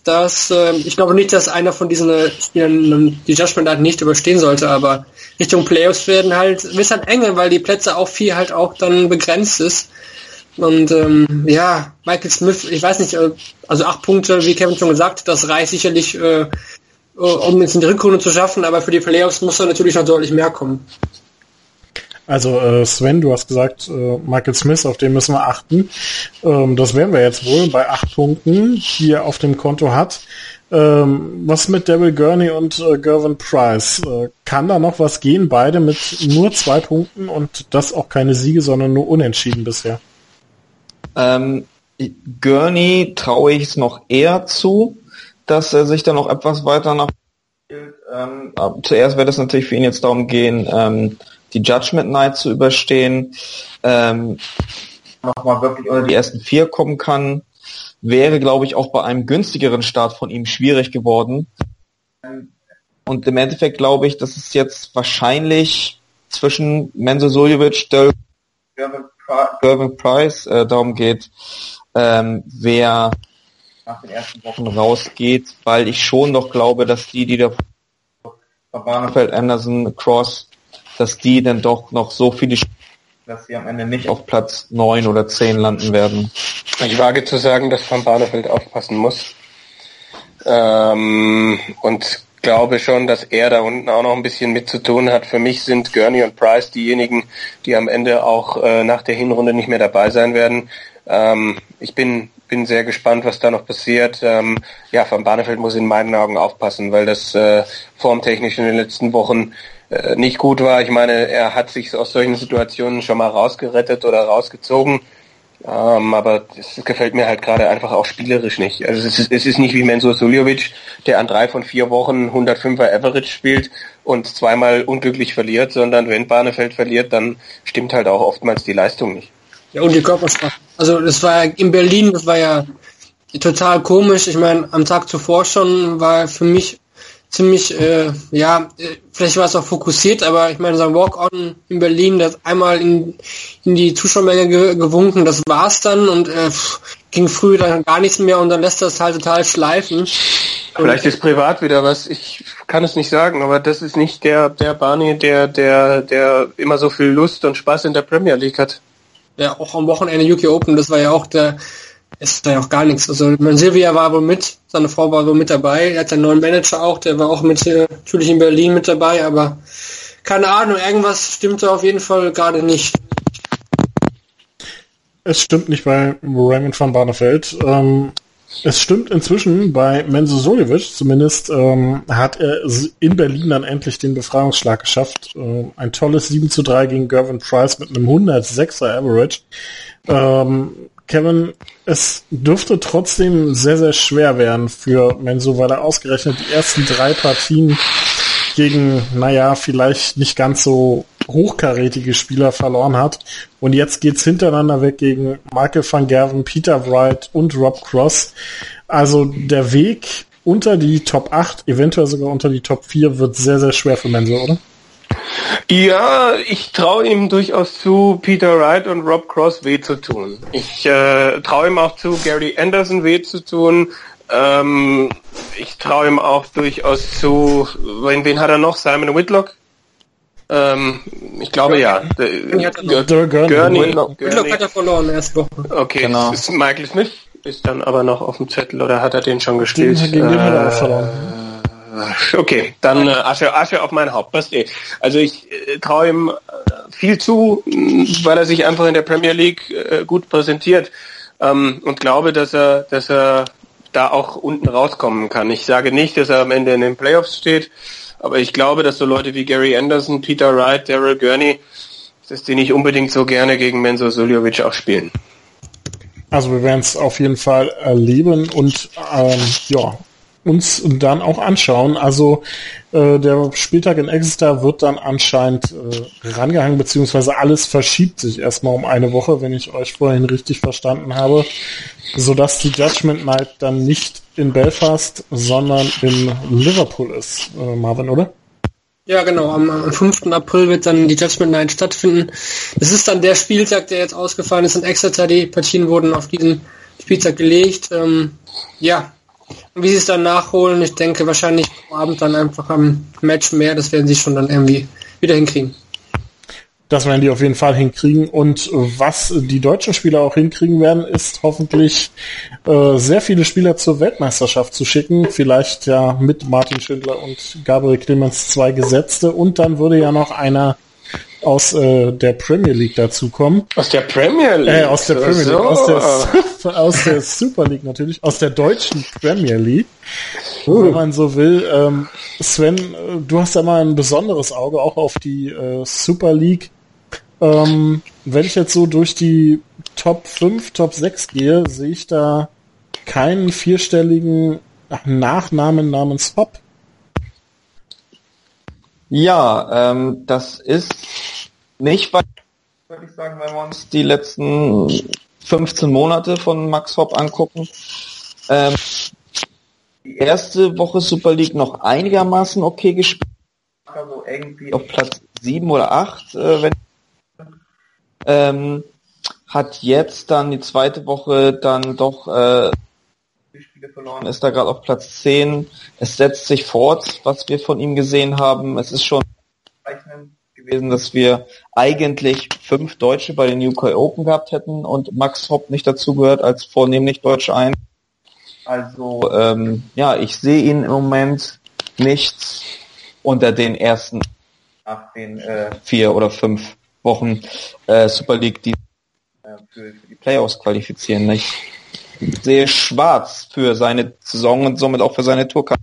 dass äh, ich glaube nicht, dass einer von diesen äh, Spielern die Judgment Night nicht überstehen sollte, aber Richtung Playoffs werden halt, wird halt enge, weil die Plätze auch viel halt auch dann begrenzt ist. Und ähm, ja, Michael Smith, ich weiß nicht, äh, also acht Punkte, wie Kevin schon gesagt, das reicht sicherlich, äh, um jetzt in die Rückrunde zu schaffen, aber für die Playoffs muss da natürlich noch deutlich mehr kommen. Also äh, Sven, du hast gesagt, äh, Michael Smith, auf den müssen wir achten. Ähm, das werden wir jetzt wohl bei acht Punkten, die er auf dem Konto hat. Ähm, was mit Daryl Gurney und äh, Gervin Price? Äh, kann da noch was gehen? Beide mit nur zwei Punkten und das auch keine Siege, sondern nur Unentschieden bisher. Ähm, Gurney traue ich es noch eher zu, dass er sich dann noch etwas weiter nach ähm, zuerst wird es natürlich für ihn jetzt darum gehen, ähm, die Judgment Night zu überstehen, ähm, nochmal wirklich unter die ersten vier kommen kann, wäre, glaube ich, auch bei einem günstigeren Start von ihm schwierig geworden. Und im Endeffekt glaube ich, dass es jetzt wahrscheinlich zwischen Menzo Suljovic, Gervin Price äh, darum geht, ähm, wer nach den ersten Wochen rausgeht, weil ich schon noch glaube, dass die, die da von Barnefeld, Anderson, Cross, dass die dann doch noch so viele, dass sie am Ende nicht auf Platz neun oder zehn landen werden. Ich wage zu sagen, dass Van Barneveld aufpassen muss. Ähm, und glaube schon, dass er da unten auch noch ein bisschen mit zu tun hat. Für mich sind Gurney und Price diejenigen, die am Ende auch äh, nach der Hinrunde nicht mehr dabei sein werden. Ähm, ich bin bin sehr gespannt, was da noch passiert. Ähm, ja, Van Barneveld muss in meinen Augen aufpassen, weil das äh, formtechnisch in den letzten Wochen äh, nicht gut war. Ich meine, er hat sich aus solchen Situationen schon mal rausgerettet oder rausgezogen. Ähm, aber das gefällt mir halt gerade einfach auch spielerisch nicht. Also es ist, es ist nicht wie Menzo Suljovic, der an drei von vier Wochen hundertfünfer Average spielt und zweimal unglücklich verliert, sondern wenn Barneveld verliert, dann stimmt halt auch oftmals die Leistung nicht. Ja, und die Körpersprache. Also das war ja in Berlin, das war ja total komisch. Ich meine, am Tag zuvor schon war für mich ziemlich, äh, ja, vielleicht war es auch fokussiert, aber ich meine, sein Walk-On in Berlin, das einmal in, in die Zuschauermenge ge- gewunken, das war's dann und äh, ging früh dann gar nichts mehr und dann lässt das halt total schleifen. Vielleicht ist privat wieder was, ich kann es nicht sagen, aber das ist nicht der, der Barney, der, der, der immer so viel Lust und Spaß in der Premier League hat. Ja, auch am Wochenende U K Open, das war ja auch der, ist da ja auch gar nichts. Also, mein Silvia war wohl mit, seine Frau war wohl mit dabei, er hat einen neuen Manager auch, der war auch mit, natürlich in Berlin mit dabei, aber keine Ahnung, irgendwas stimmt da auf jeden Fall gerade nicht. Es stimmt nicht bei Raymond van Barneveld. Ähm, es stimmt inzwischen bei Menzo Suljovic, zumindest ähm, hat er in Berlin dann endlich den Befreiungsschlag geschafft. Ähm, ein tolles sieben zu drei gegen Gervin Price mit einem hundertsechser Average. Ähm, Kevin, es dürfte trotzdem sehr, sehr schwer werden für Menzo, weil er ausgerechnet die ersten drei Partien gegen, naja, vielleicht nicht ganz so hochkarätige Spieler verloren hat. Und jetzt geht's hintereinander weg gegen Michael van Gerwen, Peter Wright und Rob Cross. Also der Weg unter die Top acht, eventuell sogar unter die Top vier, wird sehr, sehr schwer für Menzo, oder? Ja, ich traue ihm durchaus zu, Peter Wright und Rob Cross weh zu tun. Ich äh, traue ihm auch zu, Gary Anderson weh zu tun. Ähm, ich traue ihm auch durchaus zu, wen, wen hat er noch? Simon Whitlock? Ähm, ich glaube ja. Gurney Whitlock hat er verloren erste Woche. Okay, genau. Ist Michael Smith ist dann aber noch auf dem Zettel oder hat er den schon gespielt? Den, gegen den hat er auch verloren. Okay, dann äh, Asche, Asche auf mein Haupt. Passt eh. Also ich äh, traue ihm äh, viel zu, weil er sich einfach in der Premier League äh, gut präsentiert ähm, und glaube, dass er, dass er da auch unten rauskommen kann. Ich sage nicht, dass er am Ende in den Playoffs steht, aber ich glaube, dass so Leute wie Gary Anderson, Peter Wright, Daryl Gurney, dass die nicht unbedingt so gerne gegen Menzo Suljovic auch spielen. Also wir werden es auf jeden Fall erleben und ähm, ja, uns dann auch anschauen. Also äh, der Spieltag in Exeter wird dann anscheinend äh, rangehangen, beziehungsweise alles verschiebt sich erstmal um eine Woche, wenn ich euch vorhin richtig verstanden habe, sodass die Judgment Night dann nicht in Belfast, sondern in Liverpool ist, äh, Marvin, oder? Ja, genau. Am, am fünften April wird dann die Judgment Night stattfinden. Das ist dann der Spieltag, der jetzt ausgefallen ist in Exeter. Die Partien wurden auf diesen Spieltag gelegt. Ähm, ja, Und wie sie es dann nachholen, ich denke wahrscheinlich am Abend dann einfach am Match mehr, das werden sie schon dann irgendwie wieder hinkriegen. Das werden die auf jeden Fall hinkriegen. Und was die deutschen Spieler auch hinkriegen werden, ist hoffentlich äh, sehr viele Spieler zur Weltmeisterschaft zu schicken. Vielleicht ja mit Martin Schindler und Gabriel Clemens zwei Gesetzte. Und dann würde ja noch einer aus äh, der Premier League dazukommen. Aus der Premier League? Äh, aus der Premier League. So. Aus, der, aus der Super League natürlich. Aus der deutschen Premier League. Uh. Wenn man so will. Ähm, Sven, du hast ja mal ein besonderes Auge auch auf die äh, Super League. Ähm, wenn ich jetzt so durch die Top fünf, Top sechs gehe, sehe ich da keinen vierstelligen Nachnamen namens Hopp. Ja, ähm, das ist nicht, weil, würde ich sagen, wenn wir uns die letzten fünfzehn Monate von Max Hopp angucken. Ähm, die erste Woche Super League noch einigermaßen okay gespielt, also irgendwie auf Platz sieben oder acht, äh, wenn Ähm, hat jetzt dann die zweite Woche dann doch äh, Spiele verloren, ist da gerade auf Platz zehn. Es setzt sich fort, was wir von ihm gesehen haben. Es ist schon bezeichnend gewesen, dass wir eigentlich fünf Deutsche bei den U K Open gehabt hätten und Max Hopp nicht dazugehört als vornehmlich Deutsche ein. Also ähm, ja, ich sehe ihn im Moment nicht unter den ersten nach den äh, vier oder fünf Wochen äh, Super League, die äh, für, für die Playoffs qualifizieren. Ich sehe schwarz für seine Saison und somit auch für seine Tourkarte.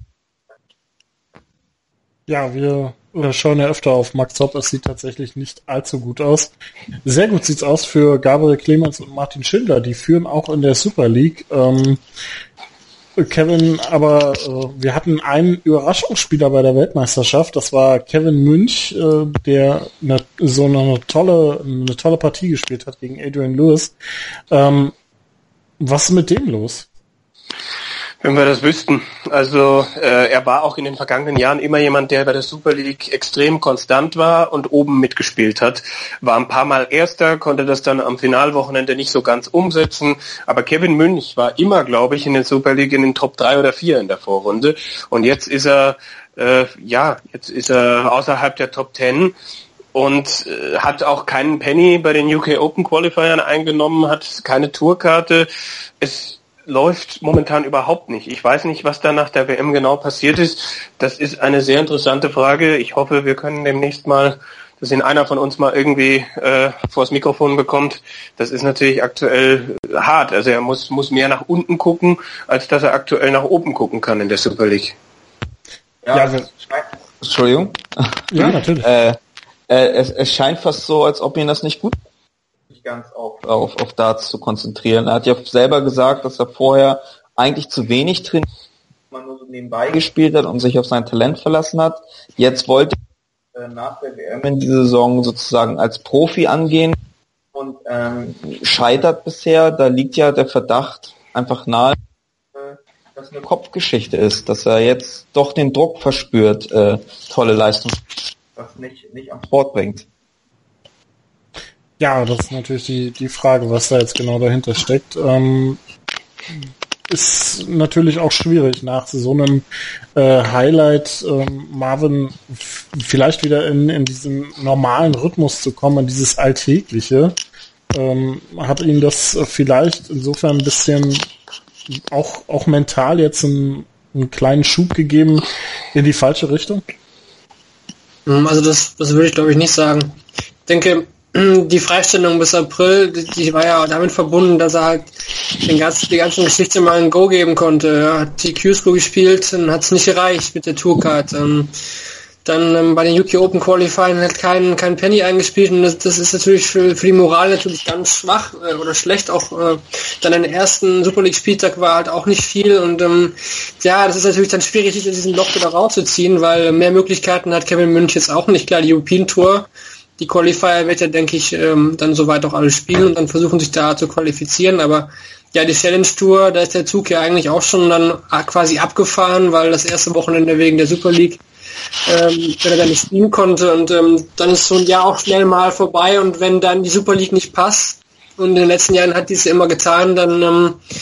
Ja, wir schauen ja öfter auf Max Hopp. Es sieht tatsächlich nicht allzu gut aus. Sehr gut sieht's aus für Gabriel Clemens und Martin Schindler. Die führen auch in der Super League. Ähm, Kevin, aber äh, wir hatten einen Überraschungsspieler bei der Weltmeisterschaft. Das war Kevin Münch, äh, der eine, so eine tolle, eine tolle Partie gespielt hat gegen Adrian Lewis. Ähm, was ist mit dem los? Wenn wir das wüssten. Also äh, er war auch in den vergangenen Jahren immer jemand, der bei der Super League extrem konstant war und oben mitgespielt hat. War ein paar Mal Erster, konnte das dann am Finalwochenende nicht so ganz umsetzen. Aber Kevin Münch war immer, glaube ich, in der Super League in den Top drei oder vier in der Vorrunde. Und jetzt ist er, äh, ja, jetzt ist er außerhalb der Top zehn. Und äh, hat auch keinen Penny bei den U K Open Qualifiern eingenommen, hat keine Tourkarte. Es läuft momentan überhaupt nicht. Ich weiß nicht, was da nach der W M genau passiert ist. Das ist eine sehr interessante Frage. Ich hoffe, wir können demnächst mal, dass ihn einer von uns mal irgendwie äh, vors Mikrofon bekommt. Das ist natürlich aktuell hart. Also er muss muss mehr nach unten gucken, als dass er aktuell nach oben gucken kann in der Super League. Ja, ja also, Entschuldigung. Ja, natürlich. äh, äh, es, es scheint fast so, als ob ihn das nicht gut ganz auf, auf, auf Darts zu konzentrieren. Er hat ja selber gesagt, dass er vorher eigentlich zu wenig trainiert, man nur so nebenbei gespielt hat und sich auf sein Talent verlassen hat. Jetzt wollte er äh, nach der W M in die Saison sozusagen als Profi angehen und ähm, scheitert bisher. Da liegt ja der Verdacht einfach nahe, äh, dass eine Kopfgeschichte ist, dass er jetzt doch den Druck verspürt, äh, tolle Leistung, was nicht, nicht am Sport bringt. Ja, das ist natürlich die, die Frage, was da jetzt genau dahinter steckt. Ähm, ist natürlich auch schwierig, nach so einem äh, Highlight ähm, Marvin f- vielleicht wieder in, in diesen normalen Rhythmus zu kommen, in dieses Alltägliche. Ähm, hat ihm das vielleicht insofern ein bisschen auch, auch mental jetzt einen, einen kleinen Schub gegeben in die falsche Richtung? Also das, das würde ich glaube ich nicht sagen. Ich denke, die Freistellung bis April, die, die war ja damit verbunden, dass er halt den ganzen, die ganzen Geschichte mal ein Go geben konnte. Er hat die Q-School gespielt und hat es nicht erreicht mit der Tourcard. Ähm, dann ähm, bei den U K Open Qualifying hat keinen kein Penny eingespielt und das, das ist natürlich für, für die Moral natürlich ganz schwach äh, oder schlecht. Auch äh, dann den ersten Super League Spieltag war halt auch nicht viel und ähm, ja, das ist natürlich dann schwierig, sich in diesem Loch wieder rauszuziehen, weil mehr Möglichkeiten hat Kevin Münch jetzt auch nicht. Klar, die European Tour, die Qualifier wird ja, denke ich, ähm, dann soweit auch alle spielen und dann versuchen sich da zu qualifizieren, aber ja, die Challenge Tour, da ist der Zug ja eigentlich auch schon dann quasi abgefahren, weil das erste Wochenende wegen der Super League, ähm, wenn er dann nicht spielen konnte und ähm, dann ist so ein Jahr auch schnell mal vorbei und wenn dann die Super League nicht passt und in den letzten Jahren hat die es immer getan, dann ähm,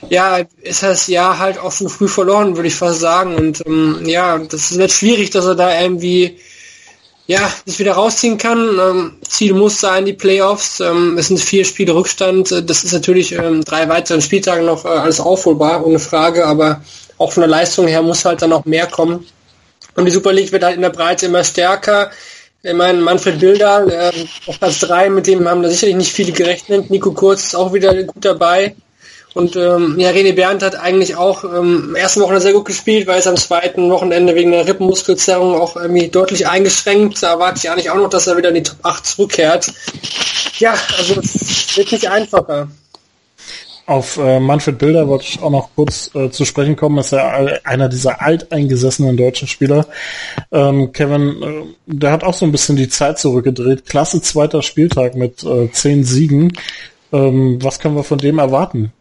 ja, ist das Jahr halt auch schon früh verloren, würde ich fast sagen. Und ähm, ja, das wird schwierig, dass er da irgendwie ja, sich wieder rausziehen kann. Ähm, Ziel muss sein, die Playoffs. Ähm, es sind vier Spiele Rückstand. Das ist natürlich ähm, drei weiteren Spieltagen noch äh, alles aufholbar, ohne Frage. Aber auch von der Leistung her muss halt dann noch mehr kommen. Und die Super League wird halt in der Breite immer stärker. Ich meine, Manfred Bilder äh, auf Platz drei, mit dem haben da sicherlich nicht viele gerechnet. Nico Kurz ist auch wieder gut dabei. Und ähm, ja, René Berndt hat eigentlich auch ähm, im ersten Wochenende sehr gut gespielt, weil es am zweiten Wochenende wegen der Rippenmuskelzerrung auch irgendwie deutlich eingeschränkt. Da erwarte ich eigentlich auch noch, dass er wieder in die Top acht zurückkehrt. Ja, also es wird nicht einfacher. Auf äh, Manfred Bilder wollte ich auch noch kurz äh, zu sprechen kommen. Ist ja einer dieser alteingesessenen deutschen Spieler. Ähm, Kevin, äh, der hat auch so ein bisschen die Zeit zurückgedreht. Klasse zweiter Spieltag mit äh, zehn Siegen. Ähm, was können wir von dem erwarten?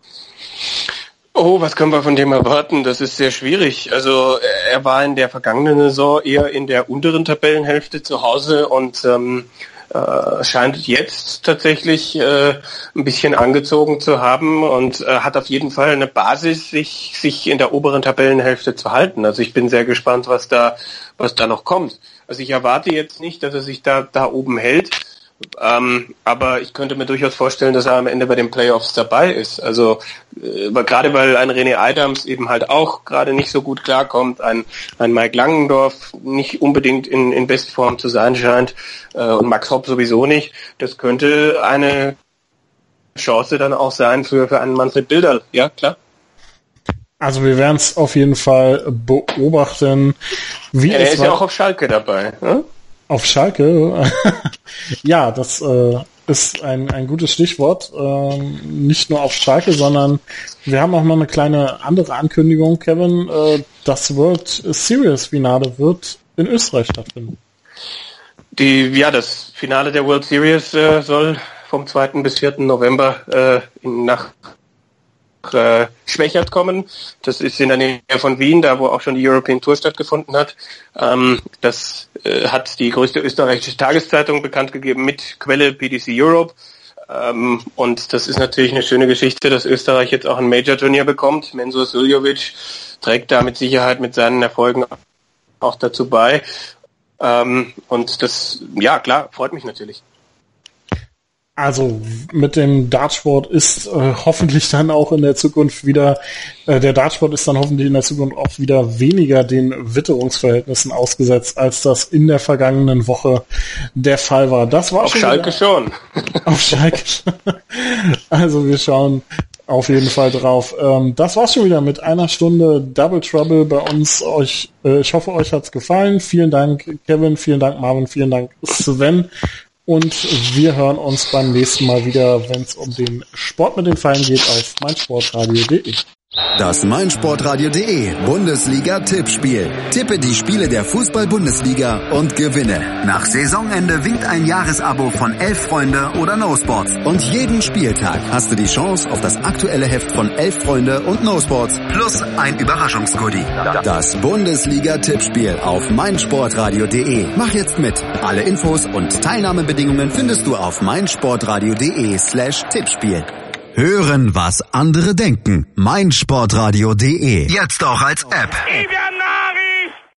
Oh, was können wir von dem erwarten? Das ist sehr schwierig. Also er war in der vergangenen Saison eher in der unteren Tabellenhälfte zu Hause und ähm, äh, scheint jetzt tatsächlich äh, ein bisschen angezogen zu haben und äh, hat auf jeden Fall eine Basis, sich sich in der oberen Tabellenhälfte zu halten. Also ich bin sehr gespannt, was da was da noch kommt. Also ich erwarte jetzt nicht, dass er sich da da oben hält. Ähm, aber ich könnte mir durchaus vorstellen, dass er am Ende bei den Playoffs dabei ist. Also äh, gerade weil ein René Adams eben halt auch gerade nicht so gut klarkommt, ein, ein Mike Langendorf nicht unbedingt in, in Bestform zu sein scheint äh, und Max Hopp sowieso nicht. Das könnte eine Chance dann auch sein für, für einen Manfred Bilder. Ja, klar. Also wir werden es auf jeden Fall beobachten. Wie ja, es er ist war. ja auch auf Schalke dabei. Ne? Auf Schalke? Ja, das äh, ist ein, ein gutes Stichwort. Ähm, nicht nur auf Schalke, sondern wir haben auch noch eine kleine andere Ankündigung, Kevin. Äh, das World Series Finale wird in Österreich stattfinden. Die, ja, das Finale der World Series äh, soll vom zweiten bis vierten November äh, in, nach äh, Schwächert kommen. Das ist in der Nähe von Wien, da wo auch schon die European Tour stattgefunden hat. Ähm, das äh, hat die größte österreichische Tageszeitung bekannt gegeben mit Quelle P D C Europe. Ähm, und das ist natürlich eine schöne Geschichte, dass Österreich jetzt auch ein Major-Turnier bekommt. Mensur Suljovic trägt da mit Sicherheit mit seinen Erfolgen auch dazu bei. Ähm, und das, ja klar, freut mich natürlich. Also mit dem Dartsport ist äh, hoffentlich dann auch in der Zukunft wieder, äh, der Dartsport ist dann hoffentlich in der Zukunft auch wieder weniger den Witterungsverhältnissen ausgesetzt, als das in der vergangenen Woche der Fall war. Das war auf schon Schalke wieder, schon. Auf Schalke schon. Also wir schauen auf jeden Fall drauf. Ähm, das war's schon wieder mit einer Stunde Double Trouble bei uns. Euch, äh, ich hoffe, euch hat's gefallen. Vielen Dank, Kevin. Vielen Dank, Marvin. Vielen Dank, Sven. Und wir hören uns beim nächsten Mal wieder, wenn es um den Sport mit den Pfeilen geht, auf meinsportradio punkt de. Das meinsportradio punkt de Bundesliga-Tippspiel. Tippe die Spiele der Fußball-Bundesliga und gewinne. Nach Saisonende winkt ein Jahresabo von Elf Freunde oder No Sports. Und jeden Spieltag hast du die Chance auf das aktuelle Heft von Elf Freunde und No Sports plus ein Überraschungsgoodie. Das Bundesliga-Tippspiel auf meinsportradio punkt de. Mach jetzt mit. Alle Infos und Teilnahmebedingungen findest du auf meinsportradio punkt de slash Tippspiel. Hören, was andere denken. meinsportradio punkt de. Jetzt auch als App.